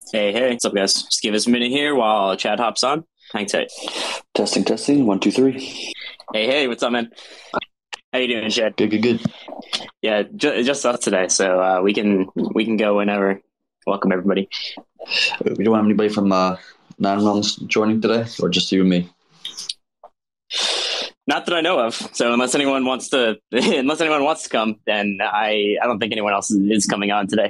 Hey, what's up, guys? Just give us a minute here while Chad hops on. Hang tight. Testing, testing. One, two, three. What's up, man? How you doing, Chad? Good, good, good. Yeah, just us today, so we can go whenever. Welcome, everybody. We don't have anybody from non-realms joining today, or just you and me. Not that I know of. So unless anyone wants to, unless anyone wants to come, then I don't think anyone else is coming on today.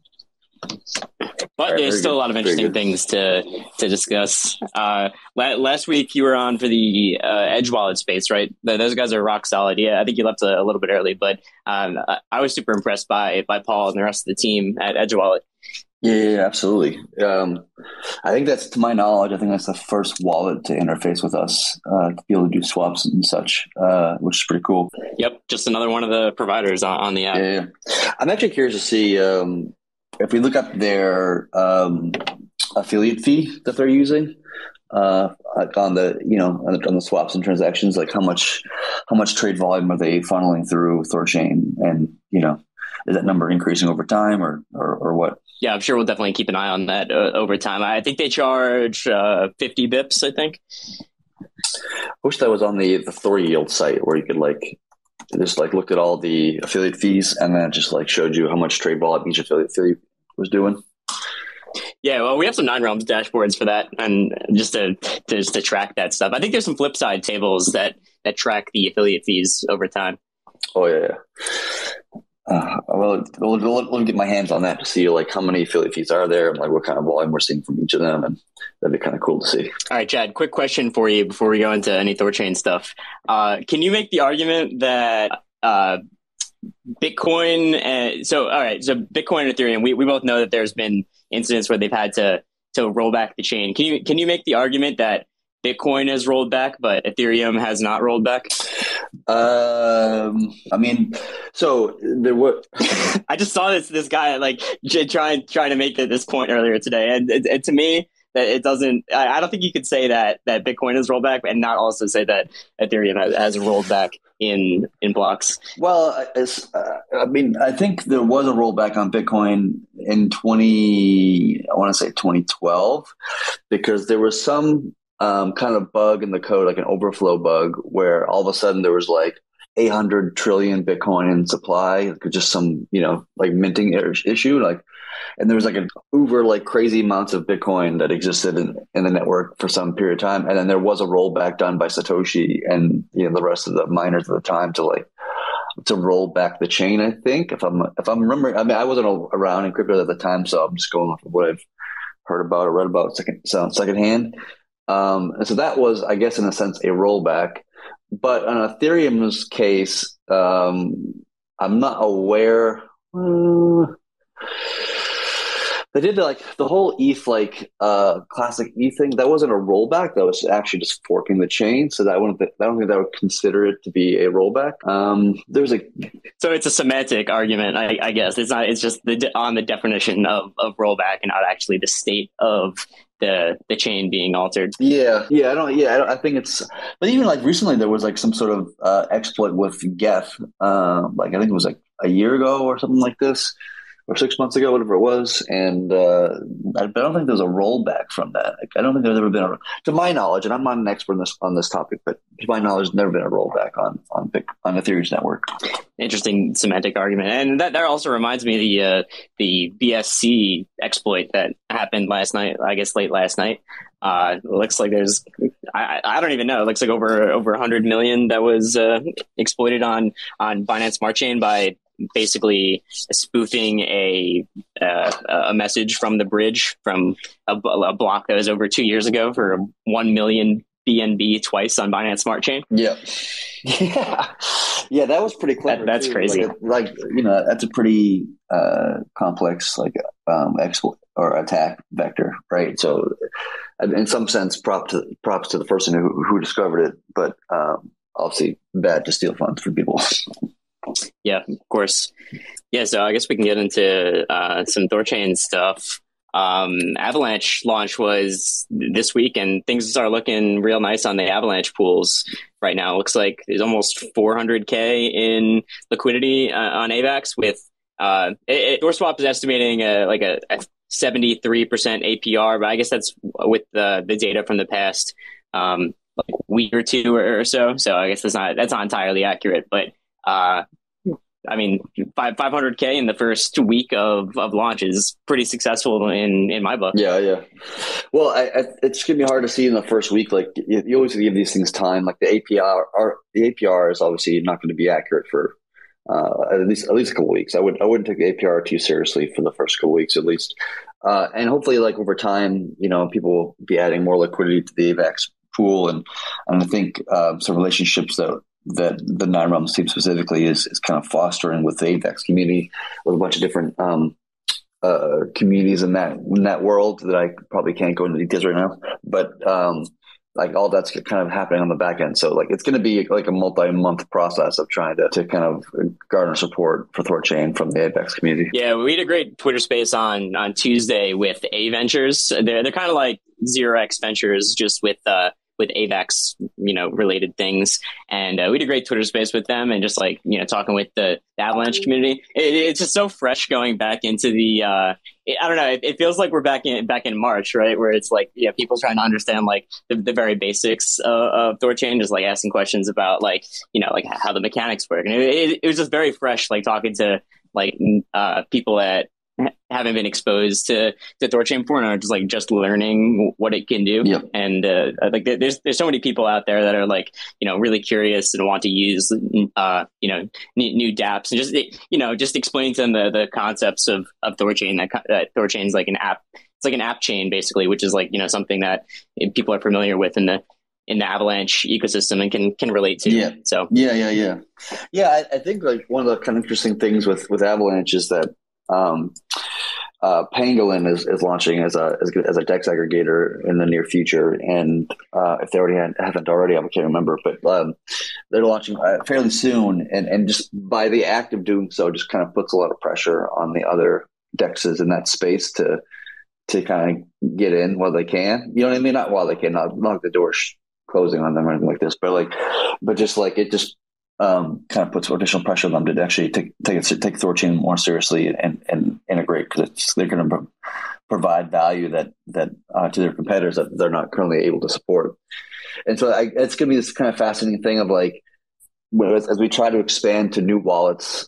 But there's still a lot of interesting things to discuss. Last week you were on for the Edge Wallet space, right? Those guys are rock solid. Yeah, I think you left a little bit early, but I was super impressed by Paul and the rest of the team at Edge Wallet. Yeah, absolutely. I think that's, to my knowledge, I think that's the first wallet to interface with us to be able to do swaps and such, which is pretty cool. Yep, just another one of the providers on the app. Yeah. I'm actually curious to see if we look up their affiliate fee that they're using like on the swaps and transactions, like how much trade volume are they funneling through Thorchain, and is that number increasing over time or what? Yeah, I'm sure we'll definitely keep an eye on that over time. I think they charge 50 bips, I think. I wish that was on the Thor Yield site where you could just look at all the affiliate fees and then it just showed you how much trade volume each affiliate was doing. Yeah, well, we have some Nine Realms dashboards for that, and just to track that stuff. I think there's some flip side tables that track the affiliate fees over time. Oh yeah. Let me get my hands on that to see how many affiliate fees are there and what kind of volume we're seeing from each of them, and that'd be kind of cool to see. All right, Chad, quick question for you before we go into any Thorchain stuff. Can you make the argument that Bitcoin so Bitcoin and Ethereum, we both know that there's been incidents where they've had to roll back the chain. Can you make the argument that Bitcoin has rolled back, but Ethereum has not rolled back? I mean, so there were. I just saw this guy trying to make this point earlier today, and to me, that it doesn't. I don't think you could say that Bitcoin has rolled back, and not also say that Ethereum has rolled back in blocks. Well, I think there was a rollback on Bitcoin in 2012, because there was some kind of bug in the code, like an overflow bug, where all of a sudden there was 800 trillion Bitcoin in supply, just some, minting issue, and there was an uber crazy amounts of Bitcoin that existed in the network for some period of time. And then there was a rollback done by Satoshi and, the rest of the miners at the time to roll back the chain. I think if I'm remembering, I mean, I wasn't around in crypto at the time, so I'm just going off of what I've heard about or read about secondhand. And so that was, I guess, in a sense, a rollback. But on Ethereum's case, I'm not aware. They did the whole ETH classic ETH thing. That wasn't a rollback. That was actually just forking the chain. So I don't think that would consider it to be a rollback. So it's a semantic argument, I guess. It's not. It's just on the definition of rollback, and not actually the state of the chain being altered. Yeah. I think it's. But even recently, there was some sort of exploit with Geth. I think it was a year ago or something like this, or 6 months ago, whatever it was. And I don't think there's a rollback from that. I don't think there's ever been to my knowledge, and I'm not an expert on this topic, but to my knowledge, there's never been a rollback on Ethereum's network. Interesting semantic argument. And that also reminds me of the BSC exploit that happened last night, I guess late last night. Looks like there's, I don't even know. It looks like over 100 million that was exploited on Binance Smart Chain by basically spoofing a message from the bridge from a block that was over 2 years ago for 1 million BNB twice on Binance Smart Chain. Yeah. Yeah, that was pretty clever. That's too crazy. That's a pretty complex exploit or attack vector, right? So, in some sense, props to the person who discovered it, but obviously bad to steal funds from people. Yeah, of course. Yeah, so I guess we can get into some Thorchain stuff. Avalanche launch was this week, and things are looking real nice on the Avalanche pools right now. It looks like there's almost 400K in liquidity on AVAX with ThorSwap is estimating a 73% APR, but I guess that's with the data from the past like week or two or so. So I guess that's not entirely accurate, but I mean, 500K in the first week of launch is pretty successful in my book. Yeah, yeah. Well, it's gonna be hard to see in the first week. Like you always give these things time. Like the APR is obviously not going to be accurate for at least a couple weeks. I wouldn't take the APR too seriously for the first couple weeks at least. And hopefully, like over time, people will be adding more liquidity to the AVAX pool, and I think some relationships that the Nine Realms team specifically is kind of fostering with the AVAX community, with a bunch of different communities in that world that I probably can't go into details right now, but like all that's kind of happening on the back end. So like it's going to be like a multi-month process of trying to kind of garner support for ThorChain from the AVAX community. Yeah, we had a great Twitter space on Tuesday with A Ventures. They're kind of like 0x Ventures, just with AVAX, related things. And we had a great Twitter space with them, and just like, talking with the Avalanche community. It's just so fresh going back into the, I don't know, it feels like we're back in March, right? Where it's like, people trying to understand like the very basics of ThorChain, just like asking questions about like, like how the mechanics work. And it was just very fresh, like talking to like people that haven't been exposed to ThorChain before and are just learning what it can do. Yep. And like there's so many people out there that are like, really curious and want to use new dApps, and just explaining to them the concepts of ThorChain, that ThorChain is like an app. It's like an app chain basically, which is like, something that people are familiar with in the Avalanche ecosystem and can relate to. Yeah. So yeah. I think like one of the kind of interesting things with Avalanche is that Pangolin is launching as a DEX aggregator in the near future, and if they haven't already, I can't remember, but they're launching fairly soon, and just by the act of doing so, just kind of puts a lot of pressure on the other DEXs in that space to kind of get in while they can. You know what I mean? Not while they can, not like the door closing on them or anything like this, but just like it just kind of puts additional pressure on them to actually take ThorChain more seriously and integrate, because they're going to provide value that to their competitors that they're not currently able to support. And so it's going to be this kind of fascinating thing of like, as we try to expand to new wallets,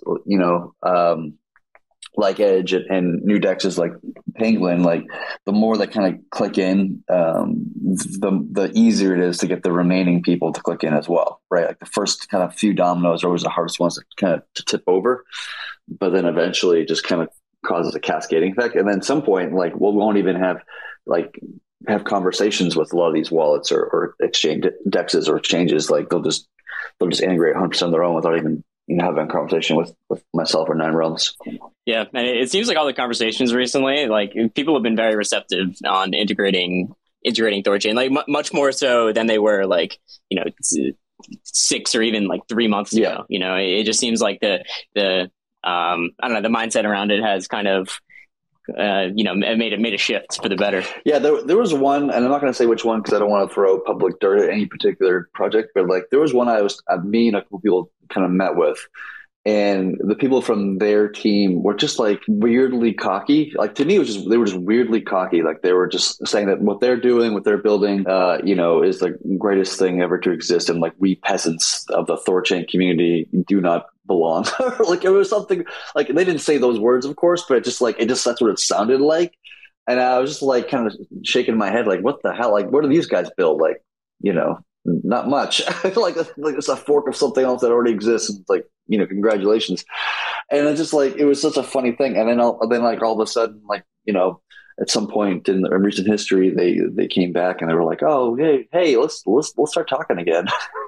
like Edge and new DEXs like Pangolin, like the more that kind of click in, the easier it is to get the remaining people to click in as well, right? Like the first kind of few dominoes are always the hardest ones to tip over, but then eventually it just kind of causes a cascading effect. And then at some point, like we won't even have conversations with a lot of these wallets or exchange DEXs or exchanges. Like they'll just integrate 100% on their own without even having a conversation with myself or Nine Realms. Yeah, and it seems like all the conversations recently, like people have been very receptive on integrating ThorChain, like much more so than they were like 6 or even like 3 months ago. It just seems like the I don't know, the mindset around it has kind of made a shift for the better. Yeah, there was one, and I'm not going to say which one because I don't want to throw public dirt at any particular project, but like there was one me and a couple people kind of met with, and the people from their team were just like weirdly cocky. Like to me, they were just weirdly cocky. Like they were just saying that what they're doing, what they're building, is the greatest thing ever to exist, and like we peasants of the ThorChain community do not belong. Like it was something like they didn't say those words, of course, but that's what it sounded like. And I was just like kind of shaking my head, like, what the hell? Like, what do these guys build? Like, not much. like it's a fork of something else that already exists. And it's like, congratulations. And it's just like it was such a funny thing. And then all of a sudden, like, at some point in recent history, they came back and they were like, oh, hey, let's start talking again.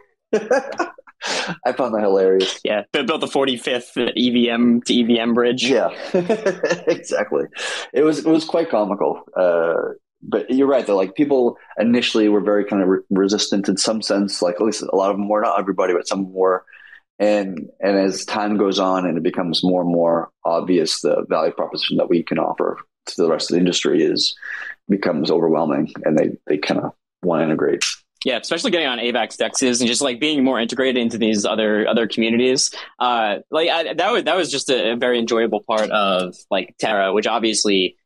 I found that hilarious. Yeah, they built the 45th EVM to EVM bridge. Yeah, exactly. It was quite comical. But you're right, though. Like people initially were very kind of resistant in some sense. Like at least a lot of them were, not everybody, but some were. And as time goes on and it becomes more and more obvious, the value proposition that we can offer to the rest of the industry becomes overwhelming, and they kind of want to integrate. Yeah, especially getting on AVAX DEXs and just like being more integrated into these other communities. That was just a very enjoyable part of like Terra, which obviously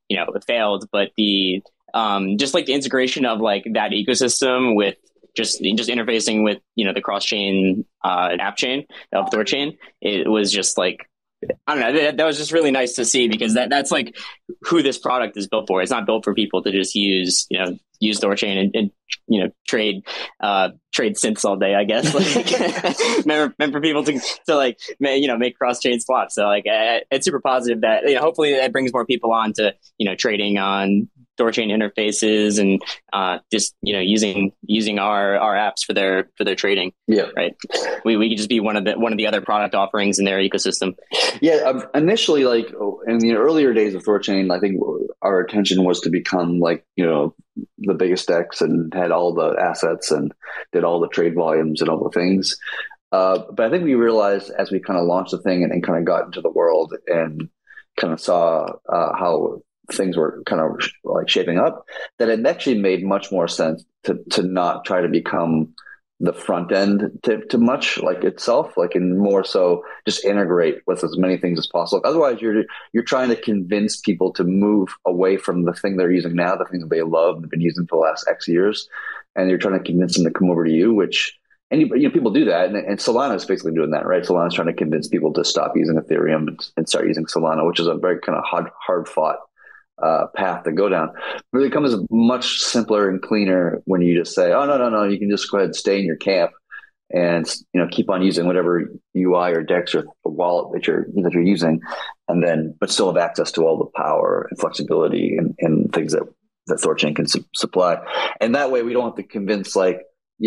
it failed. But the just like the integration of like that ecosystem with just interfacing with the cross chain app chain of Thorchain, it was just like, I don't know. That was just really nice to see, because that's like who this product is built for. It's not built for people to just use Thorchain and trade synths all day, I guess. Like, meant for people to like make cross chain swaps. So like it's super positive that hopefully that brings more people on to trading on Thorchain interfaces and just using our apps for their trading. Yeah, right. We could just be one of the other product offerings in their ecosystem. Yeah, initially, like in the earlier days of Thorchain, I think our intention was to become like the biggest DEX and had all the assets and did all the trade volumes and all the things. But I think we realized as we kind of launched the thing and kind of got into the world and kind of saw how things were kind of like shaping up, that it actually made much more sense to not try to become the front end to much like itself, like, and more so just integrate with as many things as possible. Otherwise, you're trying to convince people to move away from the thing they're using now, the thing that they love and have been using for the last X years, and you're trying to convince them to come over to you, which people do that, and Solana is basically doing that, right? Solana is trying to convince people to stop using Ethereum and start using Solana, which is a very kind of hard fought path to go down. But it becomes much simpler and cleaner when you just say, oh, no, you can just go ahead and stay in your camp and keep on using whatever UI or DEX or wallet that you're using, and then but still have access to all the power and flexibility and things that Thorchain can supply. And that way we don't have to convince like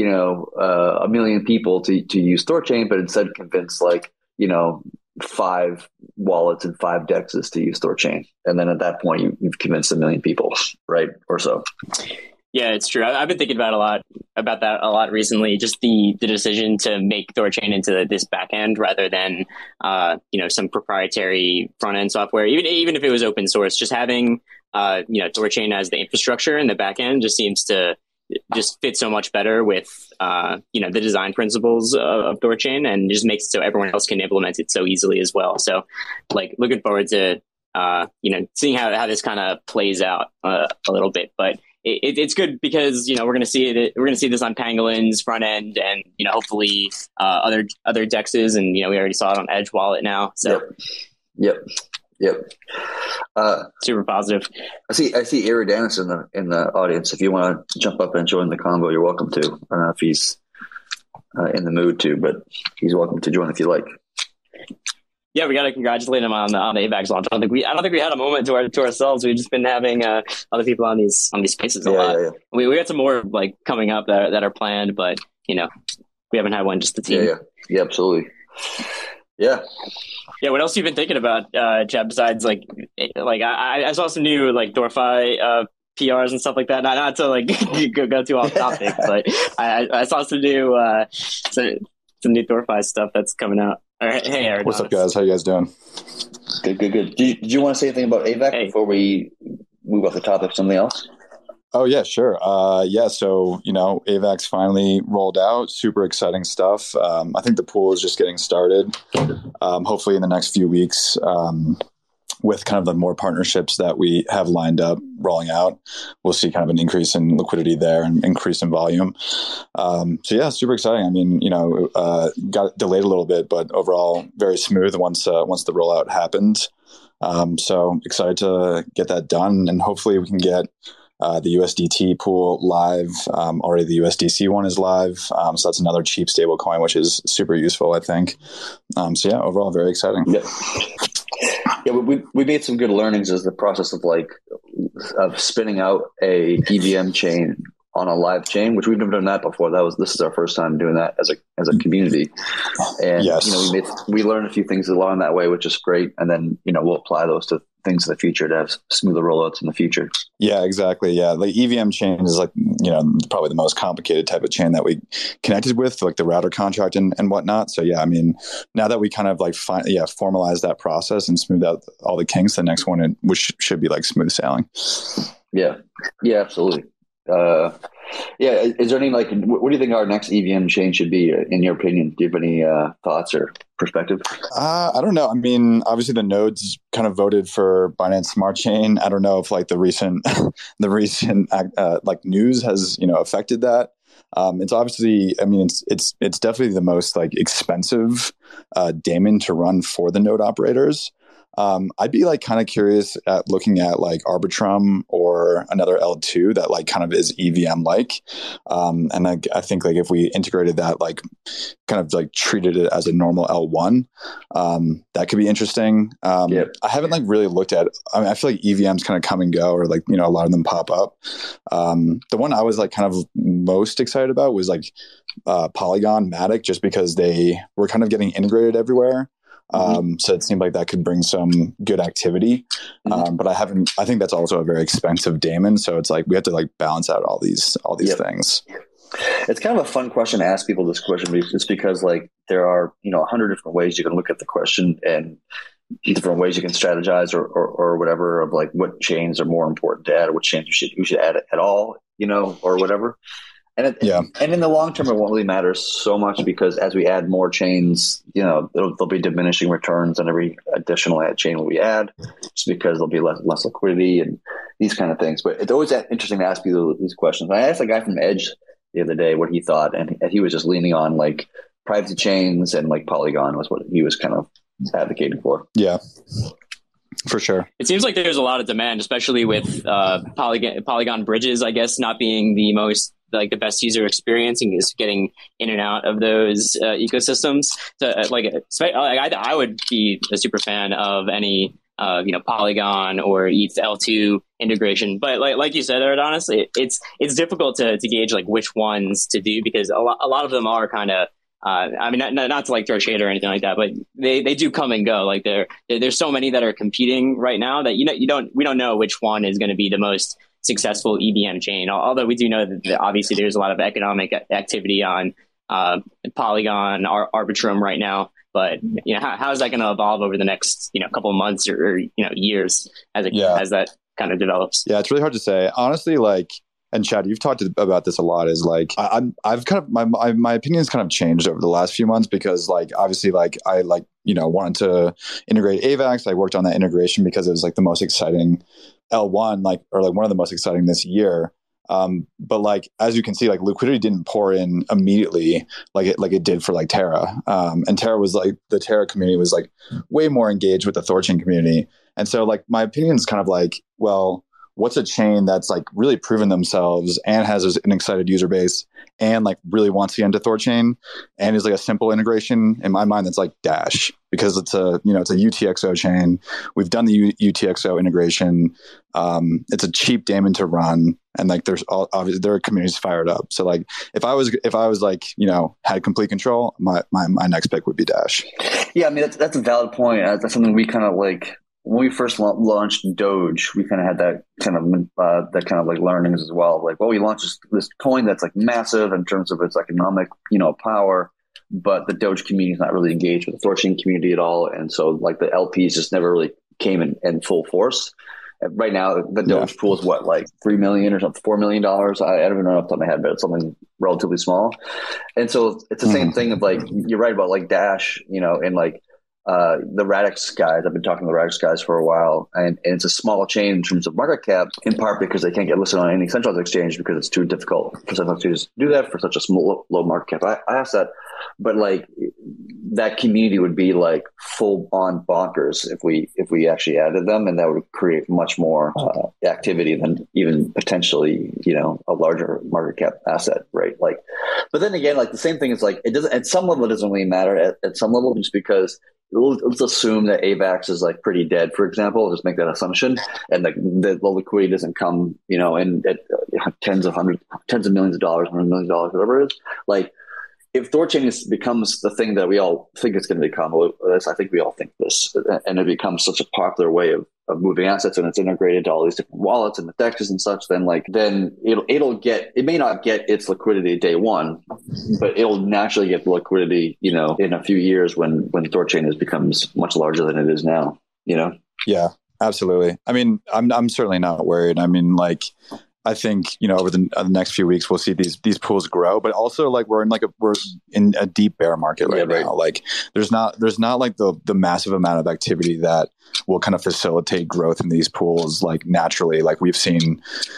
a million people to use Thorchain, but instead convince like 5 wallets and 5 DEXs to use Thorchain. And then at that point, you've convinced a million people, right? Or so. Yeah, it's true. I've been thinking about that a lot recently. Just the decision to make Thorchain into this backend rather than some proprietary front end software. Even if it was open source, just having Thorchain as the infrastructure and the backend just seems to just fit so much better with the design principles of Thorchain, and just makes it so everyone else can implement it so easily as well. So like looking forward to seeing how this kind of plays out a little bit. But it's good because we're going to see this on Pangolin's front end, and hopefully other DEXs, and we already saw it on Edge Wallet now. So Yep. Super positive. I see Iridanis in the audience. If you want to jump up and join the combo, you're welcome to. I don't know if he's in the mood to, but he's welcome to join if you like. Yeah, we got to congratulate him on the AVAX launch. I don't think we had a moment to ourselves. We've just been having other people on these spaces a lot. Yeah. We got some more like coming up that are planned, but we haven't had one, just the team. Yeah, absolutely. Yeah. Yeah, what else have you been thinking about, Chad, besides like I saw some new like DoorFi PRs and stuff like that. Not to like go too off topic, but I saw some new DoorFi stuff that's coming out. Hey, Aaron. What's up, guys? How you guys doing? Good. Did you want to say anything about AVAX before we move off the topic to something else? Oh, yeah, sure. So, AVAX finally rolled out. Super exciting stuff. I think the pool is just getting started. Hopefully in the next few weeks, with kind of the more partnerships that we have lined up rolling out, we'll see kind of an increase in liquidity there and increase in volume. Super exciting. I mean, got delayed a little bit, but overall very smooth once the rollout happened. So excited to get that done, and hopefully we can get the USDT pool live. Already the USDC one is live. So that's another cheap stable coin, which is super useful, I think. Overall very exciting. Yeah, we made some good learnings as the process of spinning out a EVM chain on a live chain, which we've never done that before. This is our first time doing that as a community. And yes. We learned a few things along that way, which is great. And then we'll apply those to things in the future to have smoother rollouts in the future. Yeah, exactly. Yeah, like EVM chain is probably the most complicated type of chain that we connected with, like the router contract and whatnot. So yeah, I mean, now that we kind of formalize that process and smooth out all the kinks, the next one which should be like smooth sailing. Yeah, absolutely. Yeah, is there any like what do you think our next EVM chain should be in your opinion? Do you have any thoughts or perspective? I don't know. I mean, obviously the nodes kind of voted for Binance Smart Chain. I don't know if like the recent like news has affected that. It's obviously, I mean, it's definitely the most like expensive daemon to run for the node operators. I'd be like kind of curious at looking at like Arbitrum or another L2 that like kind of is EVM like. And I think like if we integrated that, like kind of like treated it as a normal L1, that could be interesting. I haven't like really looked at, I mean, I feel like EVMs kind of come and go, or like, a lot of them pop up. The one I was like kind of most excited about was like Polygon Matic, just because they were kind of getting integrated everywhere. So it seemed like that could bring some good activity. But I think that's also a very expensive daemon. So it's like, we have to like balance out all these things. It's kind of a fun question to ask people this question, just because like there are, 100 different ways you can look at the question and different ways you can strategize or whatever of like what chains are more important to add, or which chains you should add at all, or whatever. And and in the long term, it won't really matter so much, because as we add more chains, there'll be diminishing returns on every additional chain we add, just because there'll be less liquidity and these kind of things. But it's always interesting to ask people these questions. I asked a guy from Edge the other day what he thought, and he was just leaning on like privacy chains, and like Polygon was what he was kind of advocating for. Yeah. For sure. It seems like there's a lot of demand, especially with Polygon bridges, I guess, not being the most like the best user experience, and just getting in and out of those ecosystems. So I would be a super fan of any Polygon or ETH L2 integration. But like you said, honestly, it's difficult to gauge like which ones to do, because a lot of them are kind of I mean, not to like throw shade or anything like that, but they do come and go. Like there's so many that are competing right now that we don't know which one is going to be the most successful EVM chain. Although we do know that obviously there's a lot of economic activity on Polygon, Arbitrum right now. But how is that going to evolve over the next couple of months or years as that kind of develops? Yeah, it's really hard to say, honestly. Like, and Chad, you've talked about this a lot. Is like I've kind of my opinion's kind of changed over the last few months, because like obviously like I like wanted to integrate AVAX. I worked on that integration because it was like the most exciting L1, or one of the most exciting this year. But like as you can see, like liquidity didn't pour in immediately like it did for like Terra. And Terra was like, the Terra community was like way more engaged with the Thorchain community. And so like my opinion is kind of like, well, what's a chain that's like really proven themselves and has an excited user base and like really wants to get into Thorchain and is like a simple integration in my mind? That's like Dash, because it's a UTXO chain. We've done the UTXO integration. It's a cheap daemon to run, and like there's obviously there are communities fired up. So like if I was like had complete control, my next pick would be Dash. Yeah, I mean that's a valid point. That's something we kind of like. When we first launched Doge, we kind of had that kind of like learnings as well. Like, well, we launched this coin that's like massive in terms of its economic, power, but the Doge community is not really engaged with the Thorchain community at all, and so like the LPs just never really came in full force. And right now, the Doge pool is what, like $3 million or something, $4 million. I don't know off the top of my head, but it's something relatively small. And so it's the same thing of like you're right about like Dash, and like. The Radix guys, I've been talking to the Radix guys for a while, and it's a small chain in terms of market cap, in part because they can't get listed on any centralized exchange because it's too difficult for centralized exchanges to do that for such a small, low market cap. I asked that, but like that community would be like full on bonkers if we actually added them, and that would create much more activity than even potentially a larger market cap asset, right? Like, but then again, like the same thing is like it doesn't at some level it doesn't really matter at some level, just because. Let's assume that AVAX is like pretty dead, for example. Just make that assumption, and the liquidity doesn't come, in at tens of millions of dollars, $100 million, whatever it is. Like, if Thorchain becomes the thing that we all think it's going to become, I think we all think this, and it becomes such a popular way of moving assets, and it's integrated to all these different wallets and the DEXs and such, then it may not get its liquidity day one, but it'll naturally get the liquidity, in a few years when Thorchain becomes much larger than it is now, Yeah, absolutely. I mean, I'm certainly not worried. I mean, like, I think, over the next few weeks, we'll see these pools grow, but also like we're in a deep bear market right now. Like there's not like the massive amount of activity that will kind of facilitate growth in these pools, like naturally, like we've seen,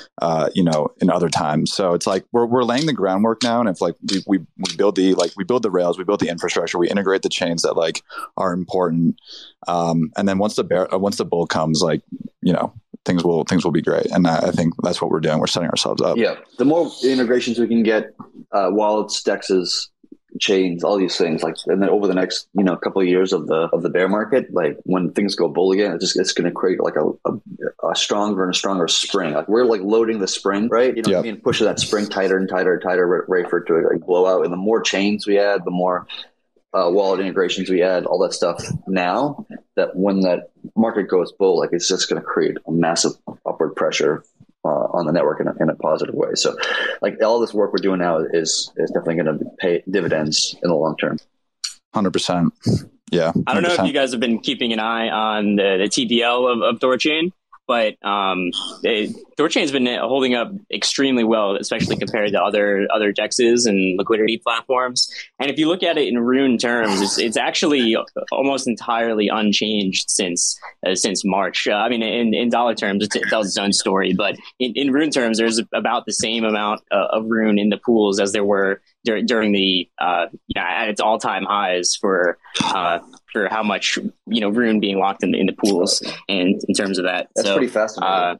in other times. So it's like, we're laying the groundwork now. And if like we build the rails, we build the infrastructure, we integrate the chains that like are important. And then once the bull comes, like, things will be great. And I think that's what we're doing. We're setting ourselves up. Yeah. The more integrations we can get, wallets, DEXs, chains, all these things, like, and then over the next, couple of years of the bear market, like when things go bull again, it's going to create like a stronger and stronger spring. Like we're like loading the spring, right? What I mean? Pushing that spring tighter and tighter and tighter, ready for it to like blow out. And the more chains we add, the more wallet integrations we add, all that stuff now, that when that market goes bull, like it's just going to create a massive upward pressure on the network in a positive way. So like all this work we're doing now is definitely going to pay dividends in the long term. 100%. Yeah. 100%. I don't know if you guys have been keeping an eye on the TVL of Thorchain, but Thorchain's been holding up extremely well, especially compared to other DEXs and liquidity platforms. And if you look at it in Rune terms, it's actually almost entirely unchanged since March. I mean, in dollar terms, it tells its own story, but in Rune terms, there's about the same amount of Rune in the pools as there were during the at its all-time highs for how much Rune being locked in the pools, and in terms of that. That's pretty fascinating.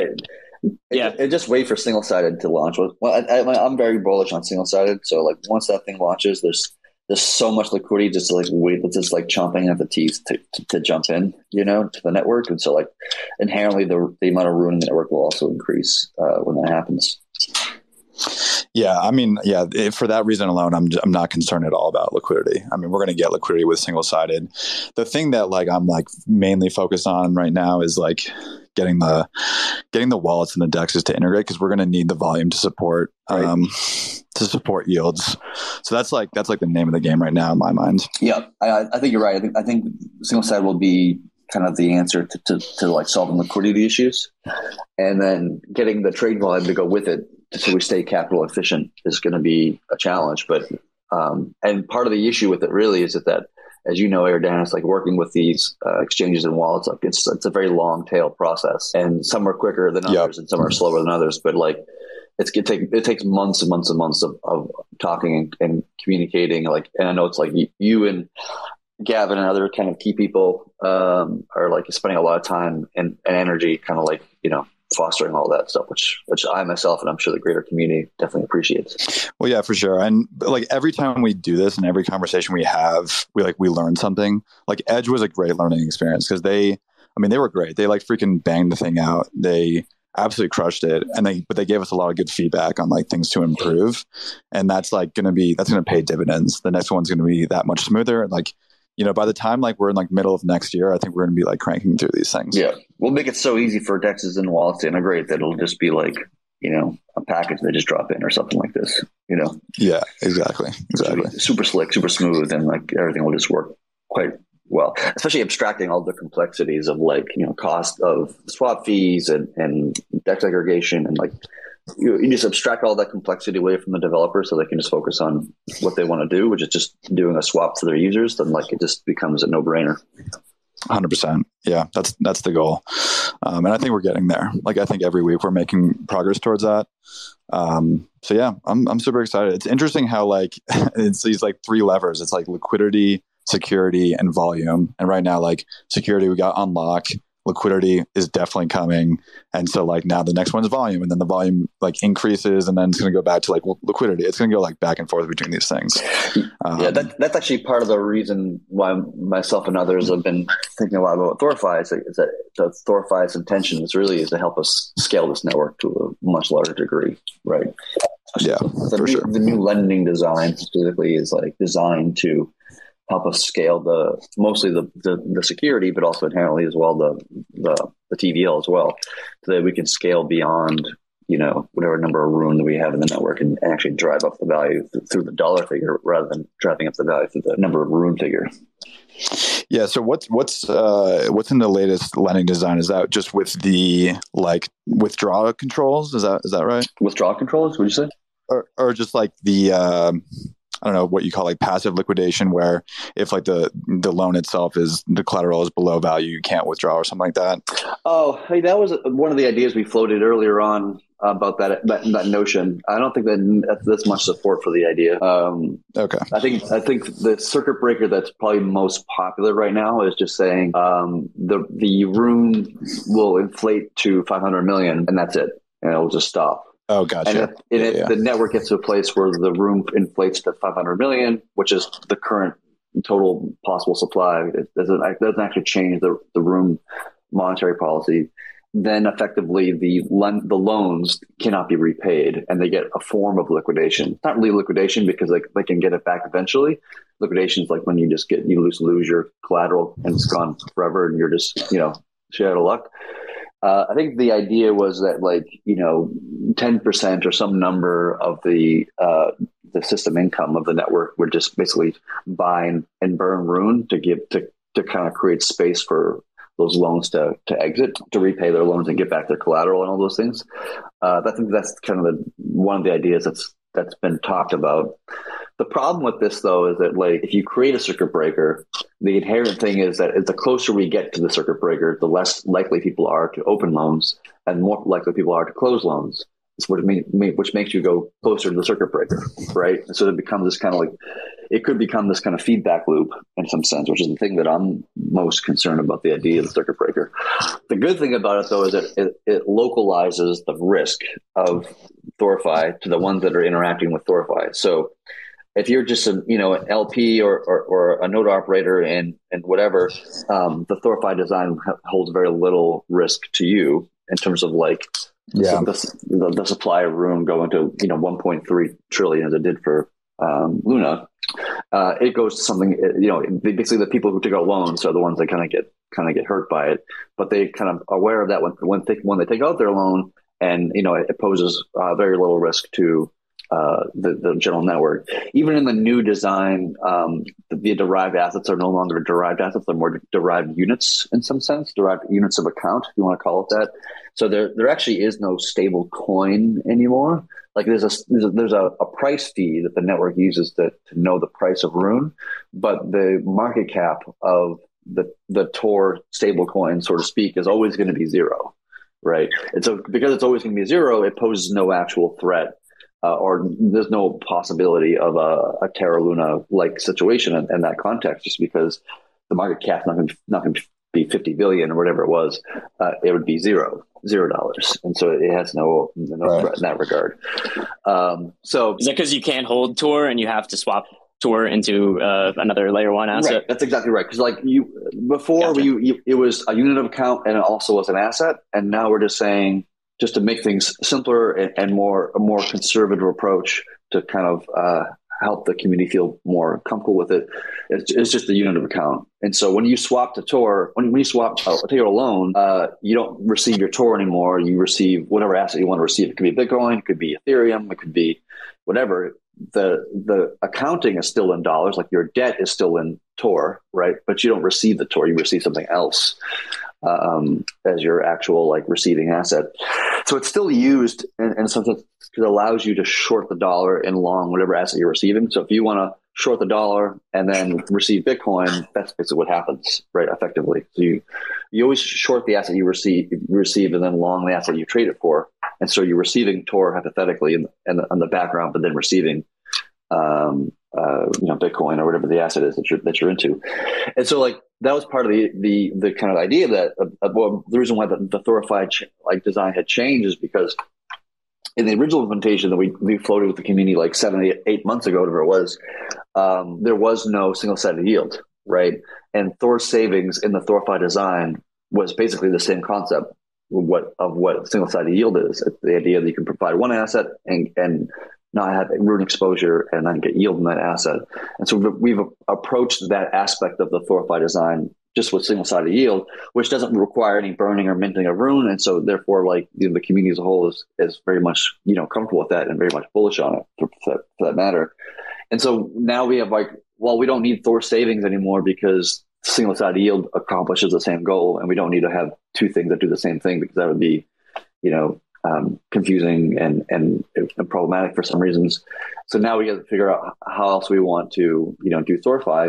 It just wait for single-sided to launch. Well, I'm very bullish on single-sided. So like once that thing launches, there's so much liquidity just to like wait, just like chomping at the teeth to jump in, to the network. And so like inherently the amount of Rune in the network will also increase when that happens. Yeah, I mean, for that reason alone, I'm not concerned at all about liquidity. I mean, we're going to get liquidity with single-sided. The thing that like I'm like mainly focused on right now is like getting the wallets and the DEXs to integrate, because we're going to need the volume to support yields. So that's like the name of the game right now in my mind. Yeah, I think you're right. I think single-sided will be kind of the answer to like solving liquidity issues, and then getting the trade volume to go with it so we stay capital efficient is going to be a challenge. But and part of the issue with it really is that as you know, Airdan, like working with these exchanges and wallets, like it's a very long tail process, and some are quicker than others, and some are slower than others. But like it takes months and months and months of talking and communicating. Like, and I know it's like you and Gavin and other kind of key people are like spending a lot of time and energy, kind of like fostering all that stuff, which I myself and I'm sure the greater community definitely appreciates. Well, yeah, for sure. And like every time we do this and every conversation we have, we learn something. Like Edge was a great learning experience because they were great. They like freaking banged the thing out. They absolutely crushed it. But they gave us a lot of good feedback on like things to improve. And that's going to pay dividends. The next one's going to be that much smoother. Like, by the time like we're in like middle of next year, I think we're going to be like cranking through these things. Yeah. We'll make it so easy for DEXs and wallets to integrate that it'll just be like, a package they just drop in or something like this, Yeah, exactly. Super slick, super smooth. And like everything will just work quite well, especially abstracting all the complexities of like, cost of swap fees and DEX aggregation, and like, you just abstract all that complexity away from the developer so they can just focus on what they want to do, which is just doing a swap for their users. Then like it just becomes a no-brainer. 100%. Yeah, that's the goal. And I think we're getting there. Like I think every week we're making progress towards that. So yeah, I'm super excited. It's interesting how like it's these like three levers. It's like liquidity, security, and volume. And right now, like security, we got unlock. Liquidity is definitely coming. And so like now the next one is volume, and then the volume like increases, and then it's going to go back to like liquidity. It's going to go like back and forth between these things. That's actually part of the reason why myself and others have been thinking a lot about ThorFi is that the ThorFi's intention is to help us scale this network to a much larger degree, right? Yeah, for sure. The new lending design specifically is like designed to help us scale mostly the security, but also inherently as well the TVL as well, so that we can scale beyond whatever number of Rune that we have in the network and actually drive up the value through the dollar figure rather than driving up the value through the number of Rune figure. Yeah. So what's in the latest lending design? Is that just with the like withdrawal controls? Is that right? Withdrawal controls? Would you say? Or just like the I don't know what you call like passive liquidation, where if like the loan itself is the collateral is below value, you can't withdraw or something like that. Oh, hey, that was one of the ideas we floated earlier on about that notion. I don't think that that's much support for the idea. Okay. I think the circuit breaker that's probably most popular right now is just saying the room will inflate to 500 million and that's it, and it'll just stop. Oh, gotcha. And if the network gets to a place where the room inflates to 500 million, which is the current total possible supply, it doesn't actually change the room monetary policy, then effectively the loans cannot be repaid and they get a form of liquidation. It's not really liquidation because they can get it back eventually. Liquidation is like when you lose your collateral and it's gone forever and you're just, shit out of luck. I think the idea was that 10% or some number of the system income of the network would just basically buy and burn Rune to kind of create space for those loans to exit, to repay their loans and get back their collateral and all those things. I think that's kind of one of the ideas that's been talked about. The problem with this, though, is that if you create a circuit breaker, the inherent thing is that the closer we get to the circuit breaker, the less likely people are to open loans and more likely people are to close loans. Which makes you go closer to the circuit breaker, right? And so it becomes this kind of it could become this kind of feedback loop in some sense, which is the thing that I'm most concerned about the idea of the circuit breaker. The good thing about it, though, is that it localizes the risk of ThorFi to the ones that are interacting with ThorFi. So if you're just an LP or a node operator and whatever, the ThorFi design holds very little risk to you in terms of the supply of room going to 1.3 trillion as it did for Luna. It goes to something, basically the people who take out loans are the ones that kind of get hurt by it, but they kind of aware of that when they take out their loan, and it poses very little risk to the general network. Even in the new design, the derived assets are no longer derived assets; they're more derived units in some sense, derived units of account, if you want to call it that. So there actually is no stable coin anymore. Like there's a price fee that the network uses to know the price of Rune, but the market cap of the Tor stable coin, so to speak, is always going to be zero, right? And so because it's always going to be zero, it poses no actual threat. Or there's no possibility of a Terra Luna like situation in that context, just because the market cap's not going to be 50 billion or whatever it was. It would be $0, and so it has no threat in that regard. So is that because you can't hold Tor and you have to swap Tor into another layer one asset? Right, that's exactly right. Because before it was a unit of account and it also was an asset, and now we're just saying, just to make things simpler and a more conservative approach to kind of help the community feel more comfortable with it, it's just a unit of account. And so when you swap to Tor, when you swap to your loan, you don't receive your Tor anymore. You receive whatever asset you want to receive. It could be Bitcoin, it could be Ethereum, it could be whatever. The accounting is still in dollars, like your debt is still in Tor, right? But you don't receive the Tor, you receive something else as your actual receiving asset. So it's still used in some sense because it allows you to short the dollar and long whatever asset you're receiving. So if you want to short the dollar and then receive Bitcoin, that's basically what happens, right? Effectively. So you always short the asset you receive and then long the asset you trade it for. And so you're receiving Tor hypothetically in the background, but then receiving Bitcoin or whatever the asset is that you're into. And so that was part of the kind of idea that the reason why the ThorFi design had changed is because in the original implementation that we floated with the community 8 months ago, whatever it was, there was no single-sided yield, right? And Thor savings in the ThorFi design was basically the same concept of what single-sided yield is. It's the idea that you can provide one asset and not have Rune exposure and then get yield in that asset. And so we've approached that aspect of the ThorFi design just with single-sided yield, which doesn't require any burning or minting of Rune. And so therefore, the community as a whole is very much, comfortable with that and very much bullish on it for that matter. And so now we have we don't need Thor savings anymore because single-sided yield accomplishes the same goal, and we don't need to have two things that do the same thing, because that would be, confusing and problematic for some reasons. So now we got to figure out how else we want to, do THOR5.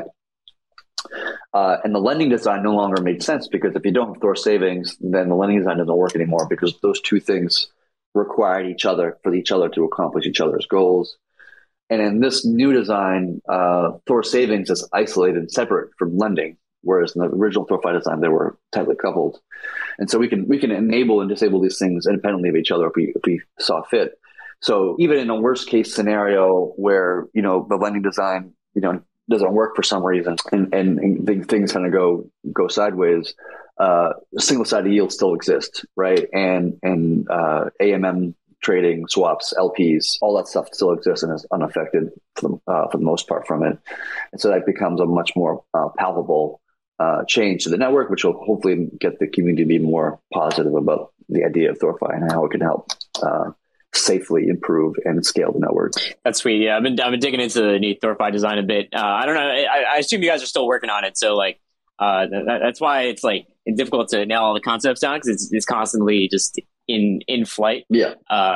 And the lending design no longer made sense, because if you don't have Thor savings, then the lending design doesn't work anymore, because those two things required each other to accomplish each other's goals. And in this new design, Thor savings is isolated and separate from lending, whereas in the original Thor5 design, they were tightly coupled. And so we can enable and disable these things independently of each other if we saw fit. So even in a worst case scenario where, the lending design, doesn't work for some reason, and things kind of go sideways, single-sided yield still exists, right? And AMM trading, swaps, LPs, all that stuff still exists and is unaffected for the most part from it. And so that becomes a much more palpable change to the network, which will hopefully get the community to be more positive about the idea of THORFi and how it can help safely improve and scale the network. That's sweet. Yeah, I've been digging into the new THORFi design a bit. I don't know. I assume you guys are still working on it, so that's why it's difficult to nail all the concepts down, because it's constantly just in flight. Yeah.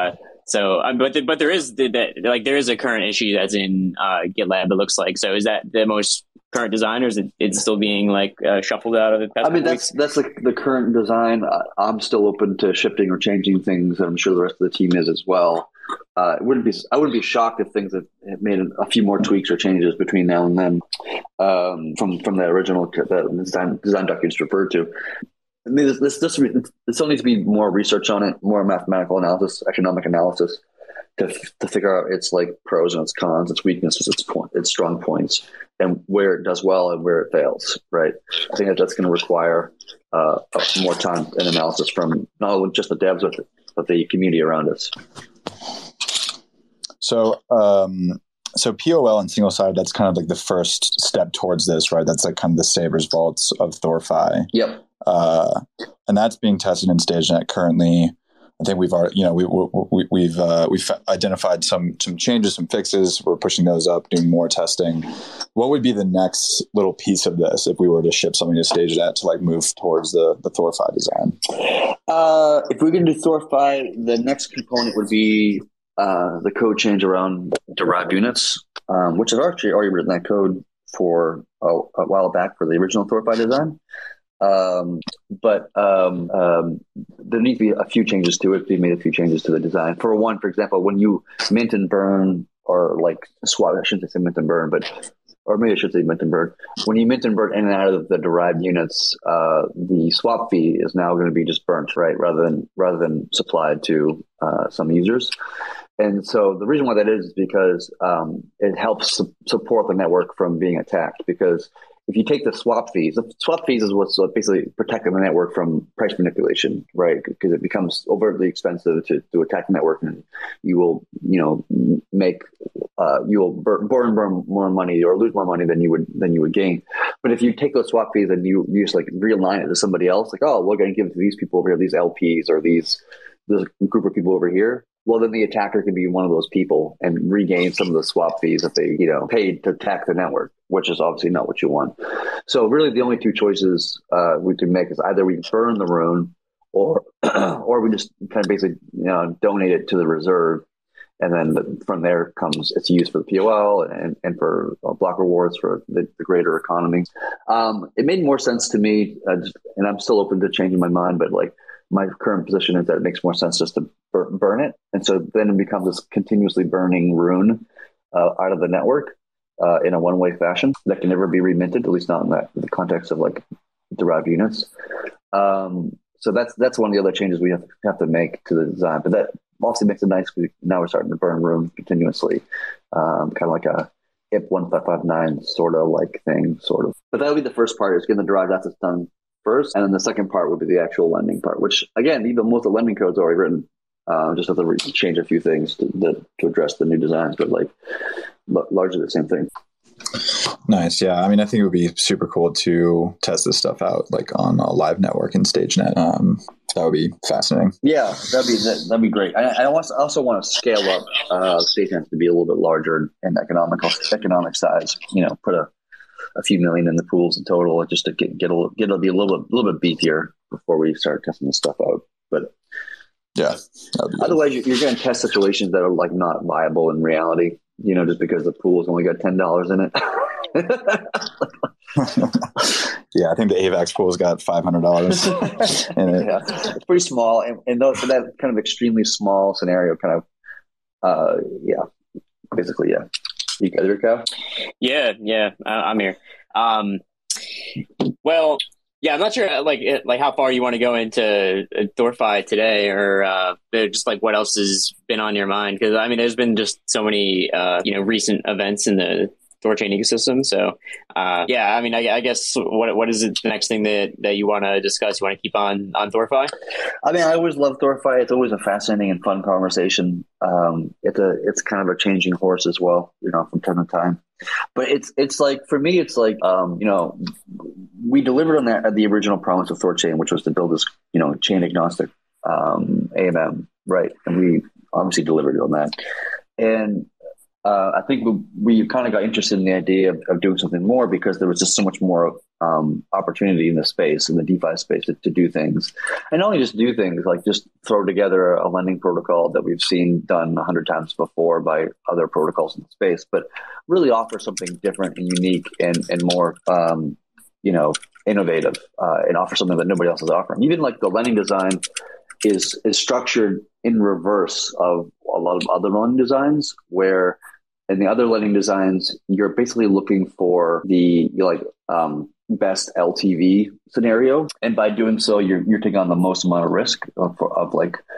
But there is there is a current issue that's in GitLab. It looks like. So is that the most current design, or is it still being shuffled out of the past? I mean, that's the current design. I'm still open to shifting or changing things, and I'm sure the rest of the team is as well. I wouldn't be shocked if things have made a few more tweaks or changes between now and then from the original design documents referred to. I mean, this still needs to be more research on it, more mathematical analysis, economic analysis, to figure out its pros and its cons, its weaknesses, its strong points, and where it does well and where it fails. Right. I think that's going to require more time and analysis from not only just the devs, but the community around us. So POL and single sided, that's kind of the first step towards this, right? That's kind of the Savers vaults of THORFi. Yep. And that's being tested in StageNet currently. I think we've already, we've identified some changes, some fixes. We're pushing those up, doing more testing. What would be the next little piece of this if we were to ship something to StageNet to move towards the THORFi design? If we can do THORFi, the next component would be the code change around derived units, which I've actually already written that code for a while back for the original THORFi design. But there need to be a few changes to it. We made a few changes to the design. For example, when you mint and burn, or swap, I shouldn't say mint and burn, or maybe I should say mint and burn. When you mint and burn in and out of the derived units, the swap fee is now going to be just burnt, right, rather than supplied to some users. And so the reason why that is because it helps support the network from being attacked. Because if you take the swap fees is what's basically protecting the network from price manipulation, right? Because it becomes overtly expensive to attack the network, and you will, burn more money or lose more money than you would gain. But if you take those swap fees and you just realign it to somebody else, we're going to give it to these people over here, these LPs, or this group of people over here. Well, then the attacker can be one of those people and regain some of the swap fees that they, paid to attack the network, which is obviously not what you want. So really the only two choices we can make is either we burn the rune or we just kind of basically, donate it to the reserve. And then from there comes its use for the POL and for block rewards for the greater economy. It made more sense to me, and I'm still open to changing my mind, but my current position is that it makes more sense just to burn it. And so then it becomes this continuously burning rune out of the network in a one-way fashion that can never be reminted, at least not in the context of derived units. So that's one of the other changes we have to make to the design. But that also makes it nice because now we're starting to burn rune continuously, kind of like a IP 1559 sort of thing, sort of. But that would be the first part, is getting the derived assets done first, and then the second part would be the actual lending part, which again, even most of the lending code's already written. Just have to change a few things to address the new designs, but largely the same thing. Nice. Yeah. I mean, I think it would be super cool to test this stuff out on a live network in StageNet. That would be fascinating. Yeah, that'd be great. I also want to scale up StageNet to be a little bit larger in economic size. Put a few million in the pools in total, just to get to be a little bit beefier before we start testing this stuff out. But yeah, otherwise you're going to test situations that are like not viable in reality, just because the pool's only got $10 in it. Yeah, I think the AVAX pool's got $500 in it. Yeah, it's pretty small, and for that kind of extremely small scenario, kind of, basically, yeah. You guys, Rico? Yeah, I'm here. Well, yeah, I'm not sure like how far you want to go into ThorFi today, or just like what else has been on your mind, because I mean, there's been just so many recent events in the THORChain ecosystem. So, yeah, I mean, I guess what is it, the next thing that you want to discuss? You want to keep on ThorFi? I mean, I always love ThorFi. It's always a fascinating and fun conversation. It's kind of a changing horse as well, from time to time. But it's like, for me, it's like, we delivered on the original promise of THORChain, which was to build this, chain agnostic AMM, right? And we obviously delivered on that. And I think we kind of got interested in the idea of doing something more, because there was just so much more opportunity in the space, in the DeFi space, to do things. And not only just do things, like just throw together a lending protocol that we've seen done 100 times before by other protocols in the space, but really offer something different and unique and more, innovative, and offer something that nobody else is offering. Even like the lending design is structured in reverse of a lot of other lending designs, where in the other lending designs, you're basically looking for the best LTV scenario, and by doing so, you're taking on the most amount of risk of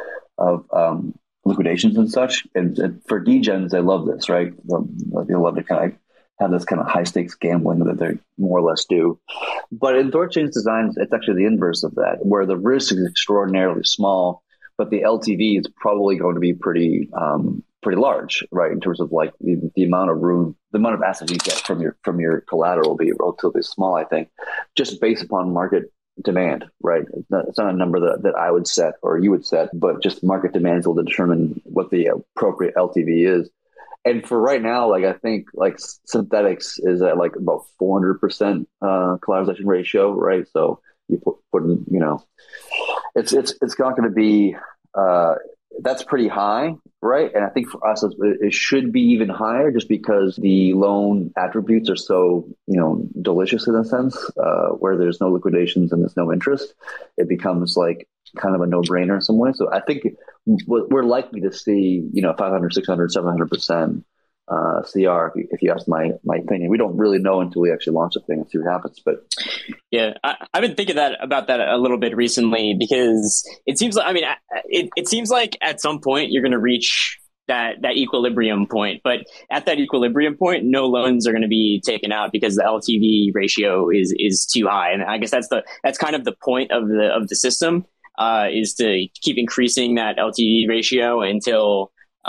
liquidations and such. And for degens, they love this, right? They love to kind of have this kind of high stakes gambling that they more or less do. But in THORChain's designs, it's actually the inverse of that, where the risk is extraordinarily small, but the LTV is probably going to be pretty large, right? In terms of like the amount of room, the amount of assets you get from your collateral will be relatively small, I think, just based upon market demand, right? It's not a number that I would set or you would set, but just market demands will determine what the appropriate LTV is. And for right now, like I think like Synthetix is at like about 400% collateralization ratio, right? So you put in, it's not going to be that's pretty high, right? And I think for us, it should be even higher, just because the loan attributes are so, delicious in a sense, where there's no liquidations and there's no interest. It becomes like kind of a no-brainer in some way. So I think we're likely to see, 500, 600, 700% CR, if you ask my opinion. We don't really know until we actually launch the thing and see what happens. But yeah, I've been thinking about that a little bit recently, because it seems like, it seems like at some point you're going to reach that equilibrium point, but at that equilibrium point, no loans are going to be taken out because the LTV ratio is too high. And I guess that's kind of the point of the system, is to keep increasing that LTV ratio until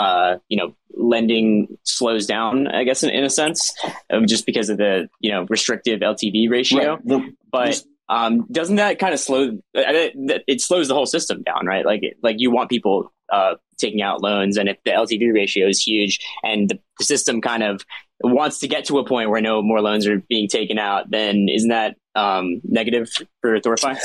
lending slows down, I guess, in a sense, just because of the, restrictive LTV ratio. Right. But doesn't that kind of slow, it slows the whole system down, right? Like you want people taking out loans, and if the LTV ratio is huge and the system kind of wants to get to a point where no more loans are being taken out, then isn't that negative for THORFi?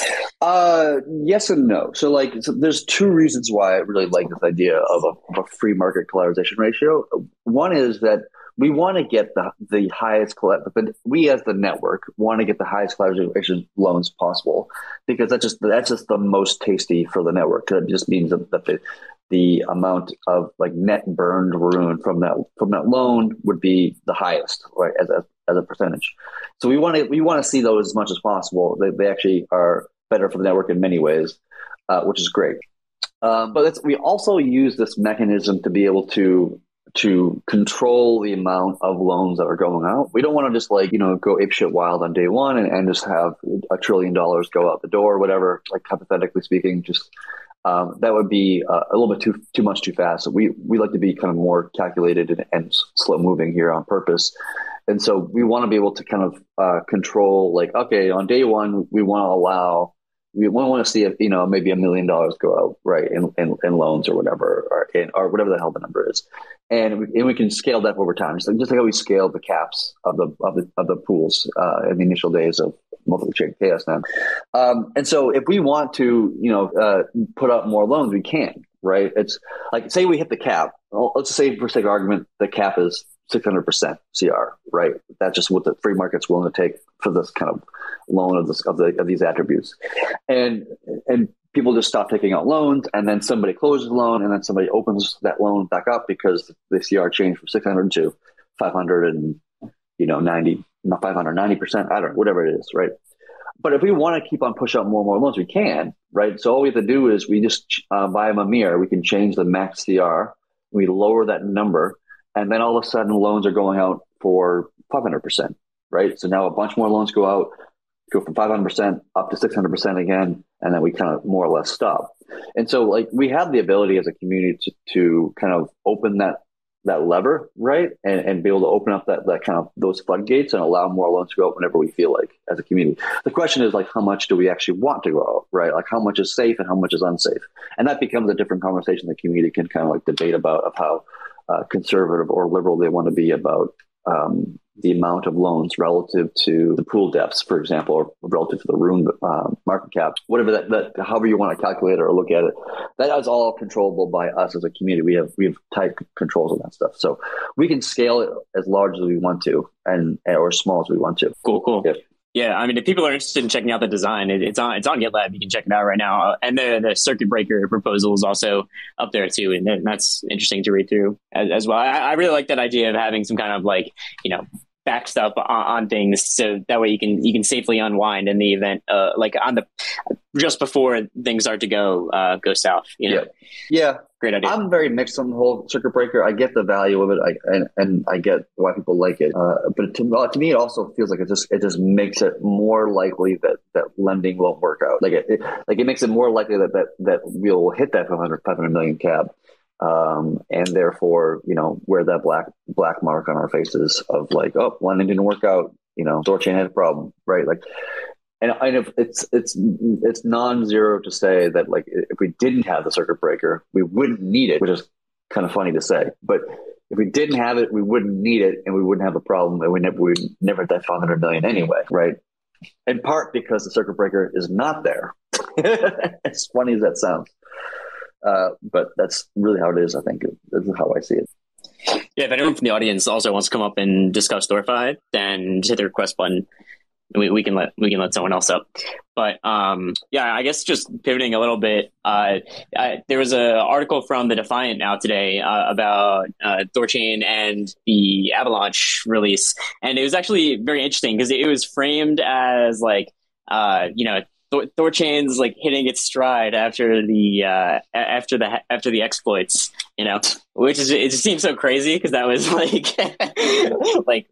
Yes and no. So there's two reasons why I really like this idea of a free market collateralization ratio. One is that we want to get the highest but we as the network want to get the highest collateralization loans possible, because that's just the most tasty for the network. It just means that the amount of like net burned ruin from that loan would be the highest, right, as a percentage. So we want to see those as much as possible. They actually are better for the network in many ways, which is great. But we also use this mechanism to be able to control the amount of loans that are going out. We don't want to just go apeshit wild on day one and just have $1 trillion go out the door, whatever, like hypothetically speaking. Just that would be a little bit too much too fast. So we like to be kind of more calculated and slow moving here on purpose. And so we want to be able to kind of control, like, okay, on day one, we want to allow we want to see if, maybe $1 million go out, right, in loans or whatever, or whatever the hell the number is, and we can scale that over time, just like how we scaled the caps of the pools in the initial days of multiple chain chaos now. And so if we want to put up more loans, we can, right? It's like, say we hit the cap. Let's say, for sake of argument, the cap is 600% CR, right? That's just what the free market's willing to take for this kind of loan of these attributes, and people just stop taking out loans, and then somebody closes the loan, and then somebody opens that loan back up because the CR changed from 600 to 590%. I don't know, whatever it is, right? But if we want to keep on pushing out more and more loans, we can, right? So all we have to do is we just via Mimir, we can change the max CR, we lower that number, and then all of a sudden loans are going out for 500%, right? So now a bunch more loans go out, go from 500% up to 600% again, and then we kind of more or less stop. And so, like, we have the ability as a community to kind of open that lever, right, and be able to open up that kind of those floodgates and allow more loans to go out whenever we feel like as a community. The question is, like, how much do we actually want to go out, right? Like, how much is safe and how much is unsafe, and that becomes a different conversation the community can kind of like debate about, of how conservative or liberal they want to be about the amount of loans relative to the pool depths, for example, or relative to the room market cap, whatever that however you want to calculate it or look at it. That is all controllable by us as a community. We have tight controls on that stuff, so we can scale it as large as we want to, or as small as we want to. Cool. Yeah, I mean, if people are interested in checking out the design, it's on GitLab. You can check it out right now. And the circuit breaker proposal is also up there too, and that's interesting to read through as well. I really like that idea of having some kind of like, backstop on things, so that way you can safely unwind in the event, like just before things start to go south. Yeah. Great idea. I'm very mixed on the whole circuit breaker. I get the value of it, and I get why people like it. But to me, it also feels like it just makes it more likely that lending won't work out. Like it makes it more likely that we'll hit that 500 million cap. And therefore, wear that black mark on our faces of like, oh, lending didn't work out. Thorchain had a problem, right? Like, and if it's non-zero to say that, like, if we didn't have the circuit breaker, we wouldn't need it, which is kind of funny to say. But if we didn't have it, we wouldn't need it, and we wouldn't have a problem, and we'd never hit that 500 million anyway, right? In part because the circuit breaker is not there. As funny as that sounds. But that's really how it is. I think this is how I see it. Yeah, if anyone from the audience also wants to come up and discuss Thorify, then just hit the request button. We can let someone else up. But yeah, I guess just pivoting a little bit. There was an article from the Defiant out today about Thorchain and the Avalanche release, and it was actually very interesting because it was framed as like Thorchain's like hitting its stride after the exploits, which is, it just seems so crazy because that was like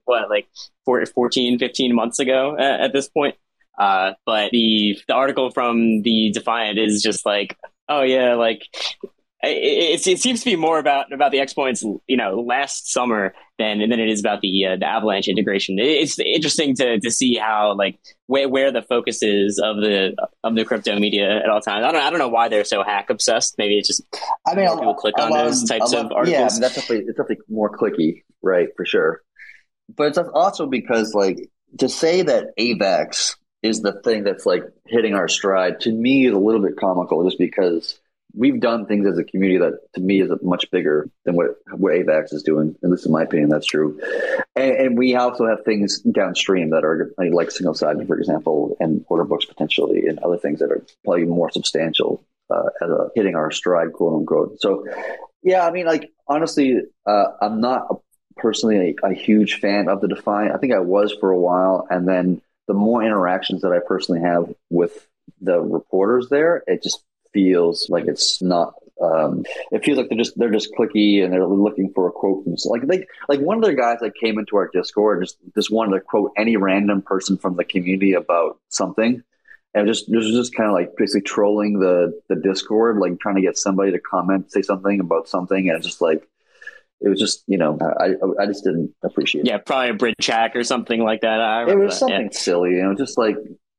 14, 15 months ago at this point. But the article from the Defiant is just like, oh yeah, like it seems to be more about the exploits, last summer than it is about the Avalanche integration. It's interesting to see how, like, where the focus is of the crypto media at all times. I don't know why they're so hack obsessed. Maybe it's just more people click on those types of articles. Yeah, it's definitely more clicky, right, for sure. But it's also because, like, to say that AVAX is the thing that's like hitting our stride, to me is a little bit comical, just because we've done things as a community that, to me, is much bigger than what AVAX is doing. At least in my opinion, that's true. And we also have things downstream that are like single-sided, for example, and order books potentially, and other things that are probably more substantial as hitting our stride, quote unquote. So, yeah, I mean, like, honestly, I'm not personally a huge fan of the Defiant. I think I was for a while, and then the more interactions that I personally have with the reporters there, it just feels like it's not. It feels like they're just clicky and they're looking for a quote from like one of the guys that came into our Discord just wanted to quote any random person from the community about something, and it was just kind of like basically trolling the Discord, like trying to get somebody to say something about something, and just like. It was just, I just didn't appreciate it. Yeah, probably a bridge hack or something like that. It was something silly, just like,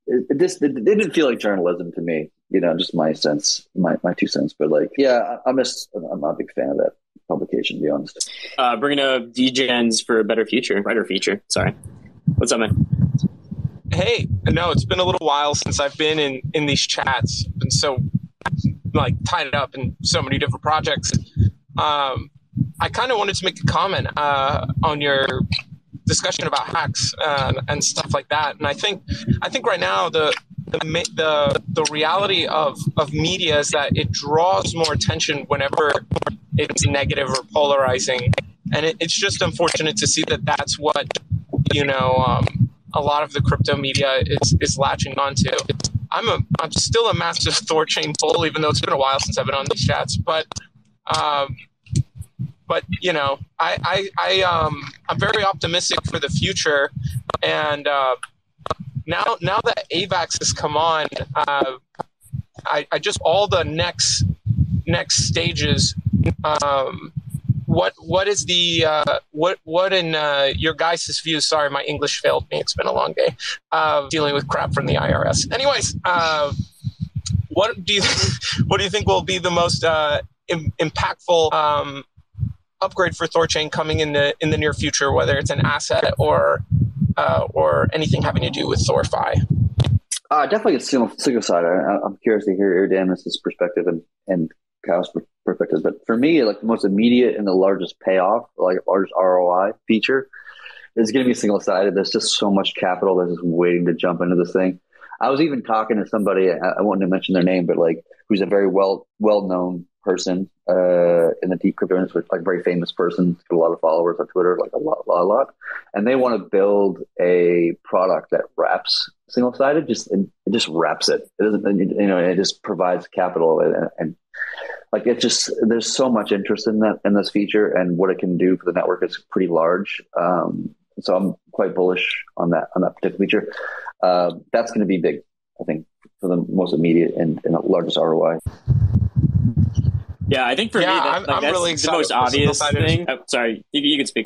it didn't feel like journalism to me. Just my sense, my 2 cents. But like, yeah, I'm not a big fan of that publication, to be honest. Bringing up DGens for a better future, brighter future. Sorry, what's up, man? Hey, no, it's been a little while since I've been in these chats. I've been so like tied up in so many different projects. I kind of wanted to make a comment on your discussion about hacks and stuff like that. And I think right now the reality of media is that it draws more attention whenever it's negative or polarizing, and it's just unfortunate to see that that's what a lot of the crypto media is latching onto. I'm still a massive Thorchain bull, even though it's been a while since I've been on these chats. But I'm very optimistic for the future, and now that AVAX has come on, I just all the next stages. What is the what in your guys' view? Sorry, my English failed me. It's been a long day dealing with crap from the IRS. Anyways, what do you think will be the most impactful upgrade for Thorchain coming in the near future? Whether it's an asset or anything having to do with ThorFi. Definitely a single side. I'm curious to hear Adamus' perspective and Kyle's perspective. But for me, like the most immediate and the largest payoff, like largest ROI feature, is going to be single sided. There's just so much capital that's just waiting to jump into this thing. I was even talking to somebody, I won't mention their name, but like who's a very well known person in the deep crypto industry, like very famous person, got a lot of followers on Twitter, like a lot, and they want to build a product that wraps single sided. It just wraps it. It doesn't, it just provides capital and like it just, there's so much interest in this feature, and what it can do for the network is pretty large. So I'm quite bullish on that particular feature. That's going to be big, I think, for the most immediate and the largest ROI. Yeah, I think for me, I'm that's really the most obvious thing. Oh, sorry, you can speak.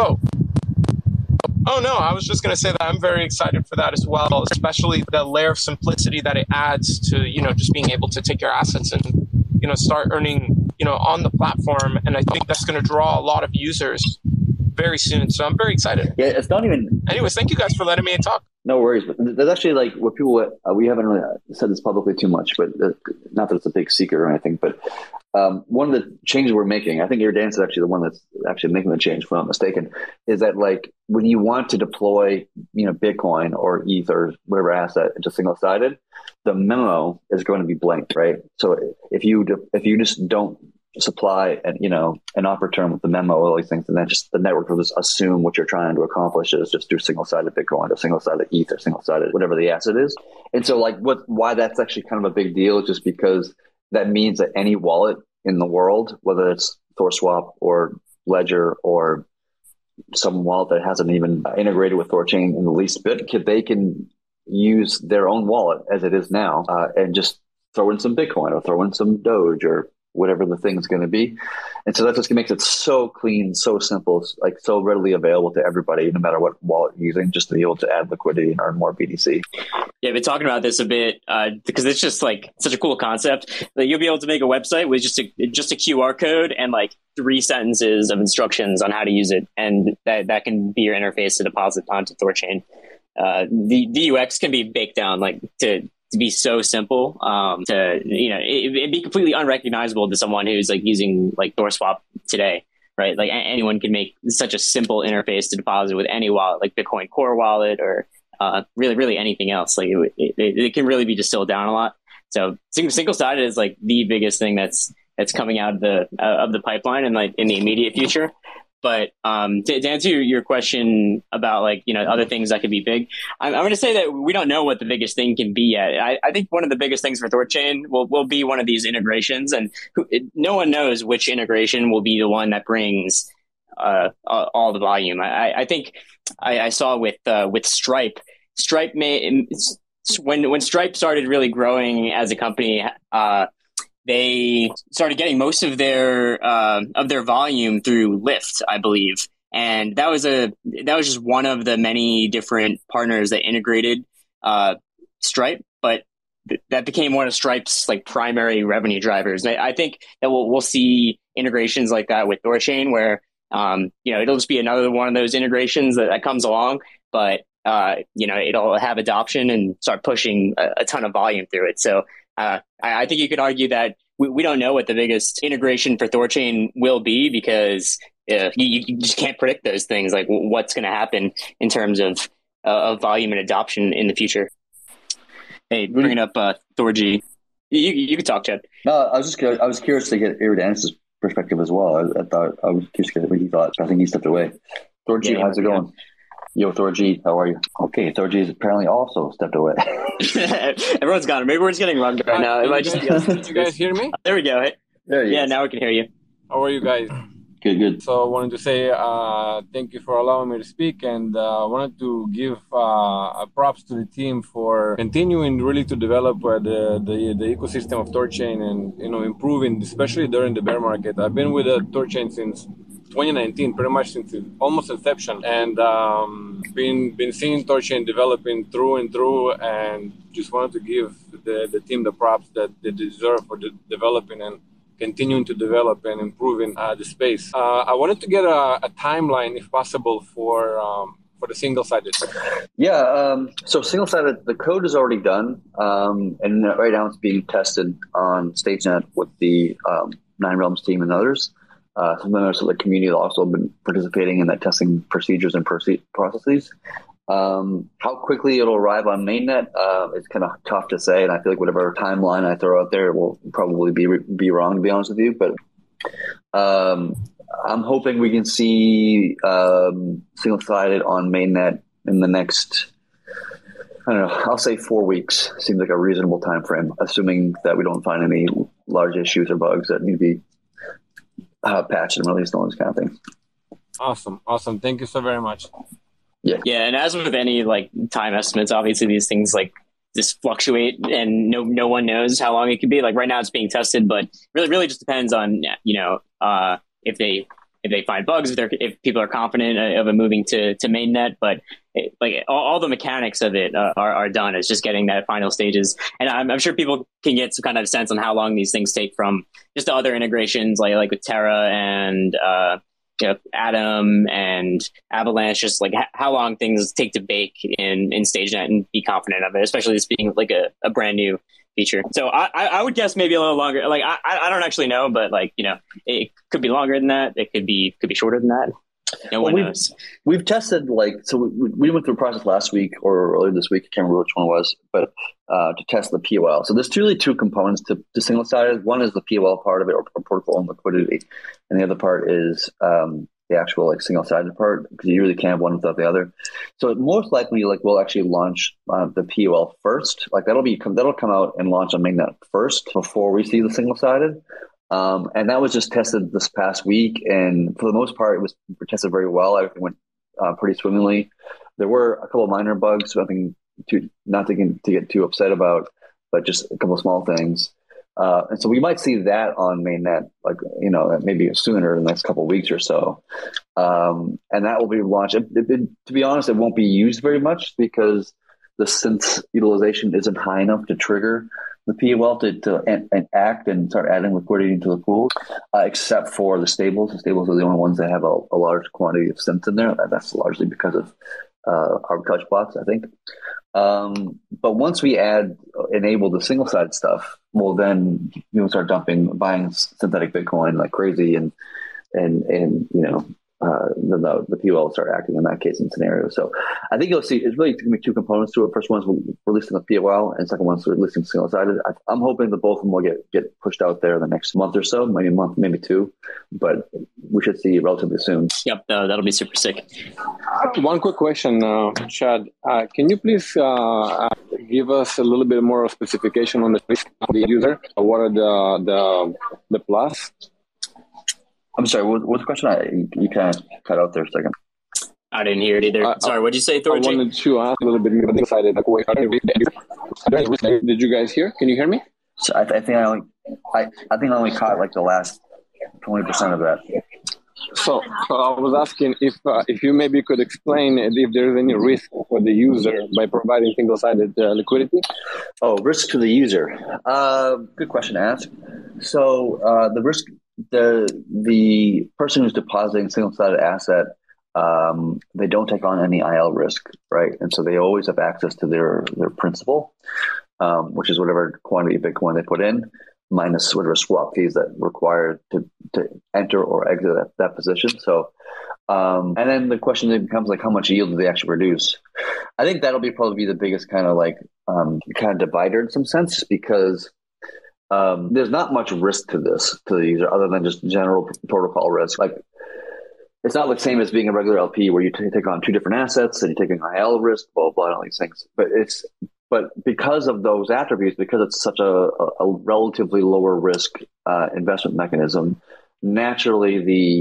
Oh no, I was just going to say that I'm very excited for that as well, especially the layer of simplicity that it adds to, just being able to take your assets and, start earning, on the platform. And I think that's going to draw a lot of users very soon. So I'm very excited. Yeah, it's not even... Anyways, thank you guys for letting me talk. No worries. But there's actually like what people, we haven't really said this publicly too much, but not that it's a big secret or anything, but one of the changes we're making, I think Iridan's is actually the one that's actually making the change, if I'm not mistaken, is that like when you want to deploy, Bitcoin or ETH or whatever asset into single sided, the memo is going to be blank, right? So if you just don't supply an offer term with the memo, all these things, and then just the network will just assume what you're trying to accomplish is just do single-sided Bitcoin or single-sided ETH or single-sided whatever the asset is. And so like why that's actually kind of a big deal is just because that means that any wallet in the world, whether it's ThorSwap or Ledger or some wallet that hasn't even integrated with Thorchain in the least bit, they can use their own wallet as it is now and just throw in some Bitcoin or throw in some Doge or whatever the thing's going to be. And so that just makes it so clean, so simple, like so readily available to everybody, no matter what wallet you're using, just to be able to add liquidity and earn more BTC. Yeah, I've been talking about this a bit because it's just like such a cool concept that you'll be able to make a website with just a QR code and like 3 sentences of instructions on how to use it. And that can be your interface to deposit onto Thorchain. The UX can be baked down like to be so simple, it'd be completely unrecognizable to someone who's like using like ThorSwap today, right? Like anyone can make such a simple interface to deposit with any wallet, like Bitcoin Core wallet or really anything else. Like it can really be distilled down a lot. So single sided is like the biggest thing that's coming out of the pipeline and like in the immediate future. But to answer your question about like, other things that could be big, I'm going to say that we don't know what the biggest thing can be yet. I think one of the biggest things for Thorchain will be one of these integrations, and no one knows which integration will be the one that brings all the volume. I think I saw with Stripe. Stripe when Stripe started really growing as a company, they started getting most of their volume through Lyft, I believe, and that was just one of the many different partners that integrated Stripe. but that became one of Stripe's like primary revenue drivers. And I think that we'll see integrations like that with Thorchain, where it'll just be another one of those integrations that comes along, but it'll have adoption and start pushing a ton of volume through it. So I think you could argue that we don't know what the biggest integration for Thorchain will be, because you just can't predict those things, like what's going to happen in terms of volume and adoption in the future. Hey, bringing up Thorgy. You could talk, Chad. No, I was curious to get Iridanus' perspective as well. I was curious to get what he thought. I think he stepped away. Thorgy, how's it going? Yo, Thorgy, how are you? Okay, Thorgy is apparently also stepped away. Everyone's gone. Maybe we're just getting rugged right now. Did you guys hear me? There we go. Yeah, now we can hear you. How are you guys? Good. So I wanted to say thank you for allowing me to speak, and I wanted to give props to the team for continuing really to develop the ecosystem of Thorchain and improving, especially during the bear market. I've been with Thorchain since 2019, pretty much since almost inception, and been seeing Thorchain developing through and through, and just wanted to give the team the props that they deserve for developing and continuing to develop and improving the space. I wanted to get a timeline, if possible, for the single-sided. Yeah, so single-sided, the code is already done, and right now it's being tested on StageNet with the Nine Realms team and others. Some members of the community have also been participating in that testing procedures and processes. How quickly it'll arrive on mainnet is kind of tough to say, and I feel like whatever timeline I throw out there will probably be wrong, to be honest with you. But I'm hoping we can see single-sided on mainnet in the next, I don't know, I'll say 4 weeks. Seems like a reasonable time frame, assuming that we don't find any large issues or bugs that need to be patched and released, all this kind of thing. Awesome. Thank you so very much. Yeah, and as with any like time estimates, obviously these things like just fluctuate, and no one knows how long it could be. Like right now, it's being tested, but really just depends on if they find bugs, if people are confident of it moving to mainnet. But all the mechanics of it are done. It's just getting that final stages, and I'm sure people can get some kind of sense on how long these things take from just the other integrations, like with Terra and Atom and Avalanche, just like how long things take to bake in StageNet and be confident of it, especially this being like a brand new feature. So I would guess maybe a little longer. Like I don't actually know, but it could be longer than that. It could be shorter than that. No one knows. We've tested we went through a process last week or earlier this week. I can't remember which one it was, but to test the POL. So there's really two components to single-sided. One is the POL part of it, or protocol and liquidity, and the other part is the actual single-sided part, because you really can't have one without the other. So most likely we'll actually launch the POL first. That'll come out and launch on mainnet first before we see the single-sided. And that was just tested this past week, and for the most part, it was tested very well. Everything went pretty swimmingly. There were a couple of minor bugs, nothing not to get too upset about, but just a couple of small things. And so we might see that on mainnet, maybe sooner in the next couple of weeks or so. And that will be launched. To be honest, it won't be used very much because the synth utilization isn't high enough to trigger the POL to act and start adding liquidity into the pool, except for the stables. The stables are the only ones that have a large quantity of synths in there. That's largely because of arbitrage plots, I think. But once we enable the single-sided stuff, we'll then start buying synthetic Bitcoin like crazy, and the POL will start acting in that case in scenario. So I think you'll see it's really going to be two components to it. First one's releasing the POL, and second one's releasing single-sided. I'm hoping that both of them will get pushed out there in the next month or so, maybe a month, maybe two, but we should see relatively soon. Yep, that'll be super sick. One quick question, Chad. Can you please give us a little bit more specification on the user? What are the plus? I'm sorry, what's the question? You kind of cut out there a second. I didn't hear it either. Sorry, what'd you say, Thorgy? I wanted to ask a little bit more excited. Did you guys hear? Can you hear me? So I think I only caught the last 20% of that. So I was asking if you maybe could explain if there is any risk for the user by providing single-sided liquidity. Oh, risk to the user. Good question to ask. So the risk, the person who's depositing single-sided asset, they don't take on any IL risk, right? And so they always have access to their principal, which is whatever quantity of Bitcoin they put in, minus whatever swap fees that required to enter or exit that position. So, and then the question then becomes like, how much yield do they actually produce? I think that'll probably be the biggest kind of divider in some sense, because there's not much risk to the user other than just general protocol risk. Like, it's not the same as being a regular LP where you take on two different assets and you're taking IL risk, blah, blah, all these things. But because of those attributes, because it's such a relatively lower risk investment mechanism, naturally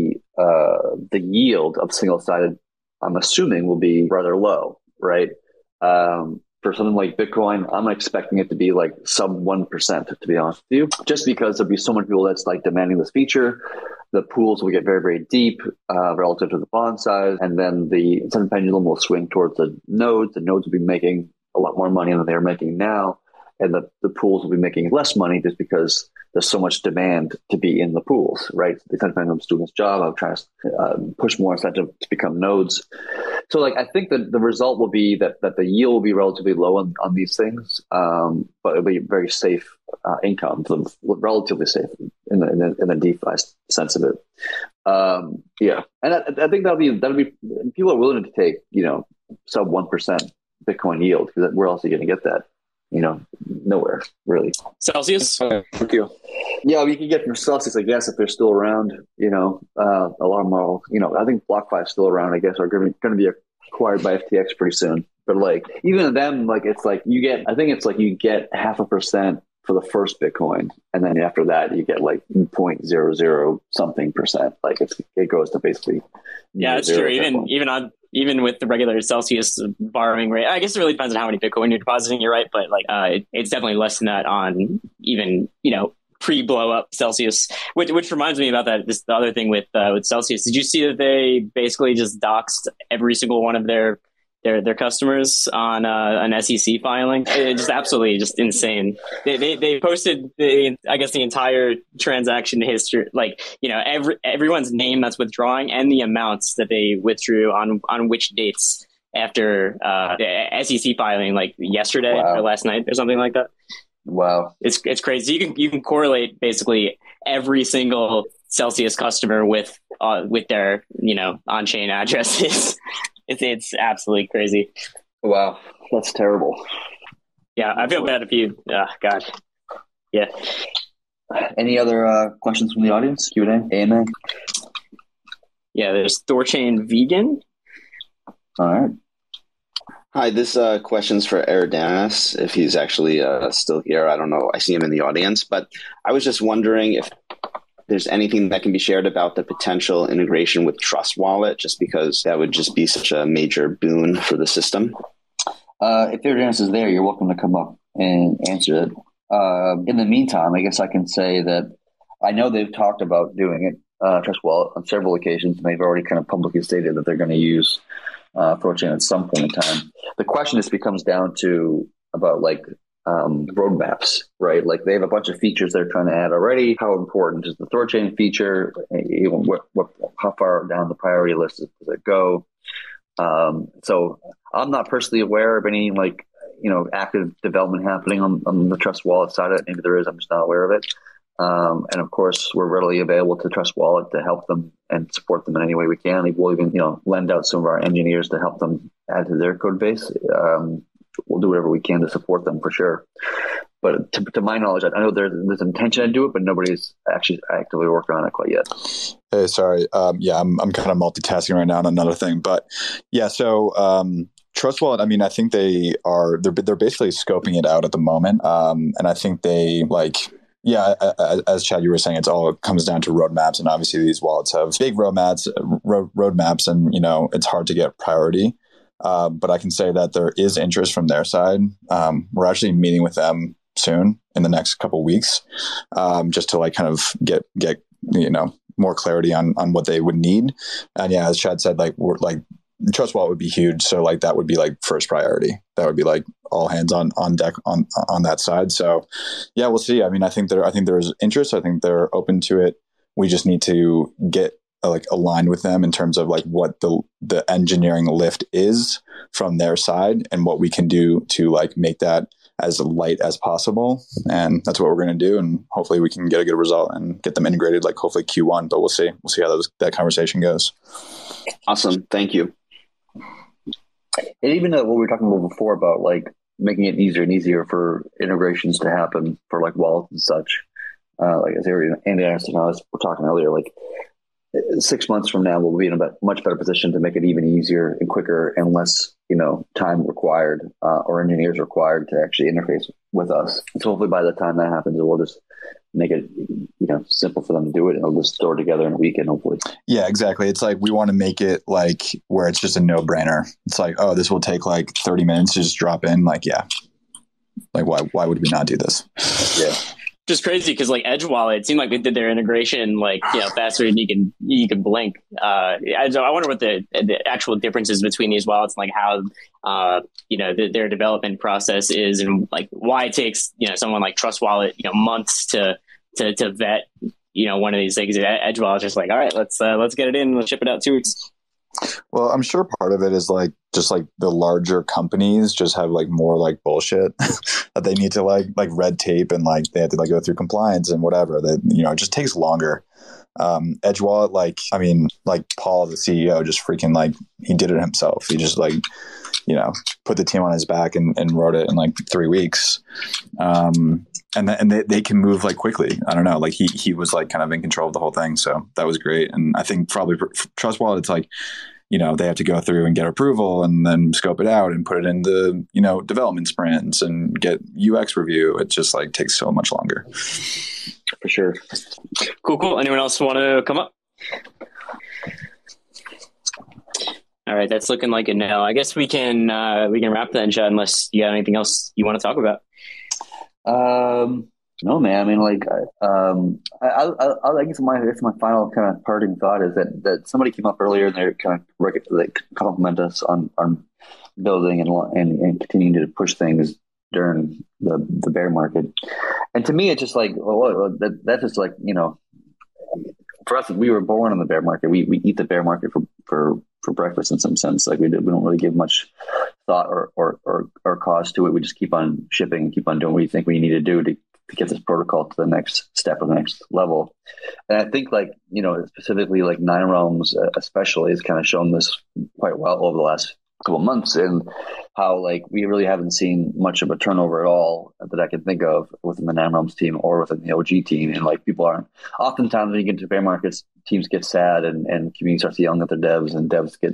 the yield of single-sided, I'm assuming, will be rather low, right? For something like Bitcoin, I'm expecting it to be like sub 1%, to be honest with you, just because there'll be so many people that's like demanding this feature. The pools will get very, very deep relative to the bond size, and then the incentive pendulum will swing towards the nodes. The nodes will be making a lot more money than they're making now, and the pools will be making less money just because there's so much demand to be in the pools, right? The incentive pendulum's doing its job of trying to push more incentive to become nodes. So, like, I think that the result will be that the yield will be relatively low on these things, but it'll be very safe income, relatively safe in the DeFi sense of it. Yeah, and I think that'll be people are willing to take sub 1% Bitcoin yield, because where else are you going to get that? Nowhere really. Celsius. Thank you. Yeah, you can get from Celsius, I guess, if they're still around. A lot of them I think BlockFi is still around, I guess, are going to be acquired by FTX pretty soon. But like, even them, like, it's like you get 0.5% for the first Bitcoin, and then after that you get like 0.00 something percent. Like, it goes to basically it's true. Even with the regular Celsius borrowing rate, I guess it really depends on how many Bitcoin you're depositing. You're right, but like it's definitely less than that on even pre-blow up Celsius. Which reminds me about that. The other thing with Celsius. Did you see that they basically just doxed every single one of their customers on an SEC filing? It's just absolutely just insane. They posted the entire transaction history, like everyone's name that's withdrawing and the amounts that they withdrew on which dates after the SEC filing, like yesterday or last night or something like that. Wow, it's crazy. You can correlate basically every single Celsius customer with their on-chain addresses. It's absolutely crazy. Wow, that's terrible. Yeah, I feel bad if you. God. Yeah. Any other questions from the audience? Q&A, AMA? Yeah, there's Thorchain Vegan. All right. Hi, this question's for Eridanis, if he's actually still here. I don't know. I see him in the audience, but I was just wondering if there's anything that can be shared about the potential integration with Trust Wallet, just because that would just be such a major boon for the system. If Eridanis is there, you're welcome to come up and answer it. In the meantime, I guess I can say that I know they've talked about doing it, Trust Wallet, on several occasions, and they've already kind of publicly stated that they're going to use Thorchain at some point in time. The question just becomes down to about like roadmaps, right? Like, they have a bunch of features they're trying to add already. How important is the Thorchain feature? How far down the priority list does it go? So I'm not personally aware of any active development happening on the Trust Wallet side of it. Maybe there is, I'm just not aware of it. And of course, we're readily available to Trust Wallet to help them and support them in any way we can. We'll even, lend out some of our engineers to help them add to their code base. We'll do whatever we can to support them for sure. But to my knowledge, I know there's intention to do it, but nobody's actually actively working on it quite yet. Hey, sorry. I'm kind of multitasking right now on another thing, but yeah. So Trust Wallet, I mean, I think they're basically scoping it out at the moment, and I think they as Chad, you were saying, it comes down to roadmaps, and obviously these wallets have big roadmaps, and it's hard to get priority. But I can say that there is interest from their side. We're actually meeting with them soon in the next couple of weeks, just to kind of get more clarity on what they would need. And yeah, as Chad said, like we're like Trust Wallet would be huge. So like that would be like first priority. That would be like all hands on deck on that side. So yeah, we'll see. I mean, I think there is interest. I think they're open to it. We just need to get like aligned with them in terms of like what the engineering lift is from their side and what we can do to like make that as light as possible. And that's what we're going to do. And hopefully we can get a good result and get them integrated, like hopefully Q1, but we'll see how that conversation goes. Awesome. Thank you. And even what we were talking about before about like making it easier and easier for integrations to happen for like wallets and such. Like as Andy Anderson and I were talking earlier, like 6 months from now, we'll be in a much better position to make it even easier and quicker and less, time required or engineers required to actually interface with us. So hopefully by the time that happens, we'll just make it, simple for them to do it, and they'll just store together in a weekend, hopefully. Yeah, exactly. It's like we want to make it like where it's just a no-brainer. It's like, oh, this will take like 30 minutes to just drop in. Like, yeah. Like, why would we not do this? Yeah. Just crazy because like Edge Wallet, it seemed like they did their integration like faster than you can blink. I wonder what the actual differences between these wallets, like how their development process is, and like why it takes someone like Trust Wallet months to vet one of these things. Edge Wallet's just like, all right, let's get it in, let's ship it out 2 weeks. Well, I'm sure part of it is like just like the larger companies just have like more like bullshit that they need to like red tape, and like they have to like go through compliance and whatever. That it just takes longer. Edge Wallet, like Paul, the CEO, just freaking like he did it himself. He just like put the team on his back and wrote it in like 3 weeks. And they can move like quickly. I don't know. Like he was like kind of in control of the whole thing. So that was great. And I think probably for Trust Wallet, it's like, they have to go through and get approval and then scope it out and put it in the, development sprints and get UX review. It just like takes so much longer. For sure. Cool. Anyone else want to come up? All right. That's looking like a no. I guess we can wrap then, Chad, unless you have anything else you want to talk about. No, man. I mean, like, I guess my final kind of parting thought is that somebody came up earlier and they're kind of like compliment us on building and continuing to push things during the bear market. And to me, it's just like, that's just like, for us, we were born in the bear market. We eat the bear market for breakfast in some sense. Like we don't really give much thought or cost to it. We just keep on shipping and keep on doing what we think we need to do to get this protocol to the next step or the next level. And I think like, specifically like Nine Realms especially has kind of shown this quite well over the last couple of months, and how like we really haven't seen much of a turnover at all that I can think of within the Nine Realms team or within the OG team. And like people aren't, oftentimes when you get into bear markets, teams get sad and community starts yelling at their devs, and devs get,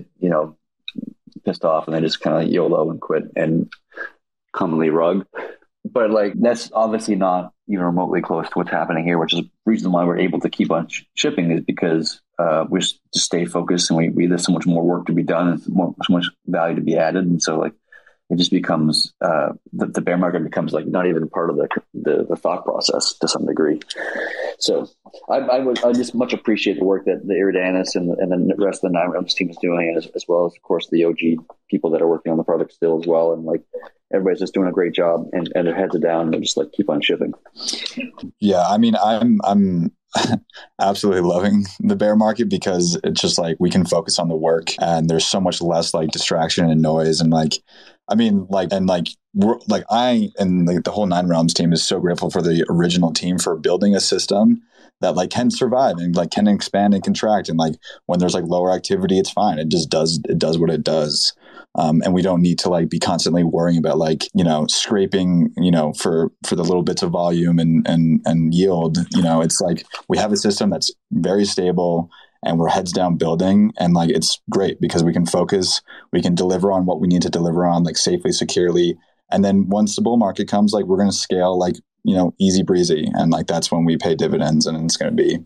pissed off, and they just kind of YOLO and quit and commonly rug. But like that's obviously not even remotely close to what's happening here, which is the reason why we're able to keep on shipping, is because we just stay focused, and we there's so much more work to be done, and so much value to be added. And so like it just becomes the bear market becomes like not even part of the thought process to some degree. So I just much appreciate the work that the Iridanis and the rest of the Nine Realms team is doing, as well as of course the OG people that are working on the product still as well. And like everybody's just doing a great job, and their heads are down, and they just like keep on shipping. Yeah, I mean, I'm absolutely loving the bear market, because it's just like we can focus on the work, and there's so much less like distraction and noise. And like, I mean, like, and like, we're like, I and like the whole Nine Realms team is so grateful for the original team for building a system that like can survive and like can expand and contract. And like when there's like lower activity, it's fine. It just does what it does. And we don't need to like be constantly worrying about like, scraping, for the little bits of volume and yield. It's like we have a system that's very stable, and we're heads down building, and like it's great because we can focus, we can deliver on what we need to deliver on, like safely, securely. And then once the bull market comes, like we're going to scale like, easy breezy. And like, that's when we pay dividends, and it's going to be,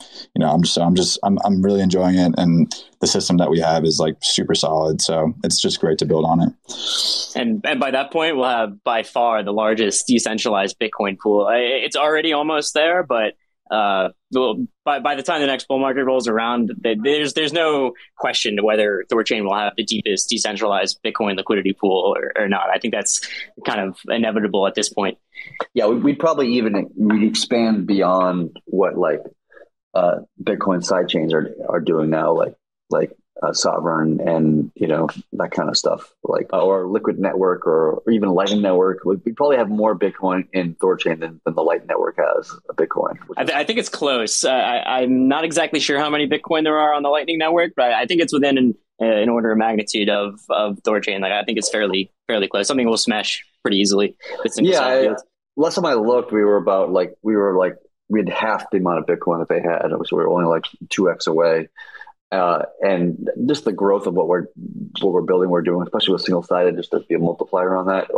I'm really enjoying it. And the system that we have is like super solid. So it's just great to build on it. And by that point, we'll have by far the largest decentralized Bitcoin pool. It's already almost there, but by the time the next bull market rolls around, there's no question whether Thorchain will have the deepest decentralized Bitcoin liquidity pool or not. I think that's kind of inevitable at this point. Yeah, we'd probably we'd expand beyond what Bitcoin sidechains are doing now, like Sovereign and that kind of stuff, or Liquid Network or even Lightning Network. We probably have more Bitcoin in Thorchain than the Lightning Network has a Bitcoin. I think it's close. I'm not exactly sure how many Bitcoin there are on the Lightning Network, but I think it's within an order of magnitude of Thorchain. I think it's fairly close. Something will smash pretty easily. Last time I looked, we had half the amount of Bitcoin that they had, so we were only 2x away. And just the growth of what we're building, we're doing, especially with single sided, just to be a multiplier on that.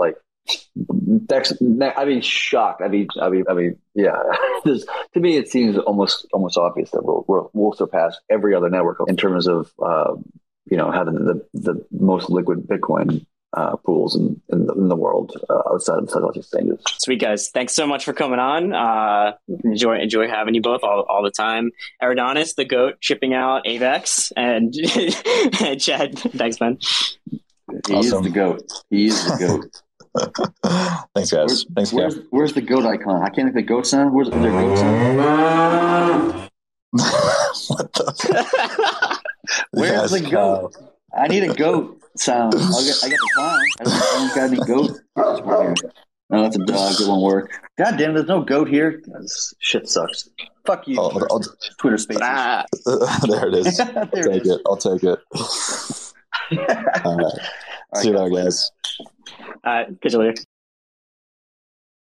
Shocked. Yeah. To me, it seems almost obvious that we'll surpass every other network in terms of having the most liquid Bitcoin pools in the world outside of centralized exchanges. Sweet guys, thanks so much for coming on. Enjoy having you both all the time. Eridanis, the GOAT, shipping out AVAX, and Chad, thanks man. He is the GOAT. Thanks guys. Where's the GOAT icon? I can't make the GOAT sound. Where's their GOAT sound? What the? Where's the GOAT? I need a GOAT sound. I got the clown. I don't got any GOAT. No, that's a dog. It won't work. God damn, there's no GOAT here. This shit sucks. Fuck you. Twitter Spaces. There it is. I'll take it. All right. See you later, guys. Catch you later.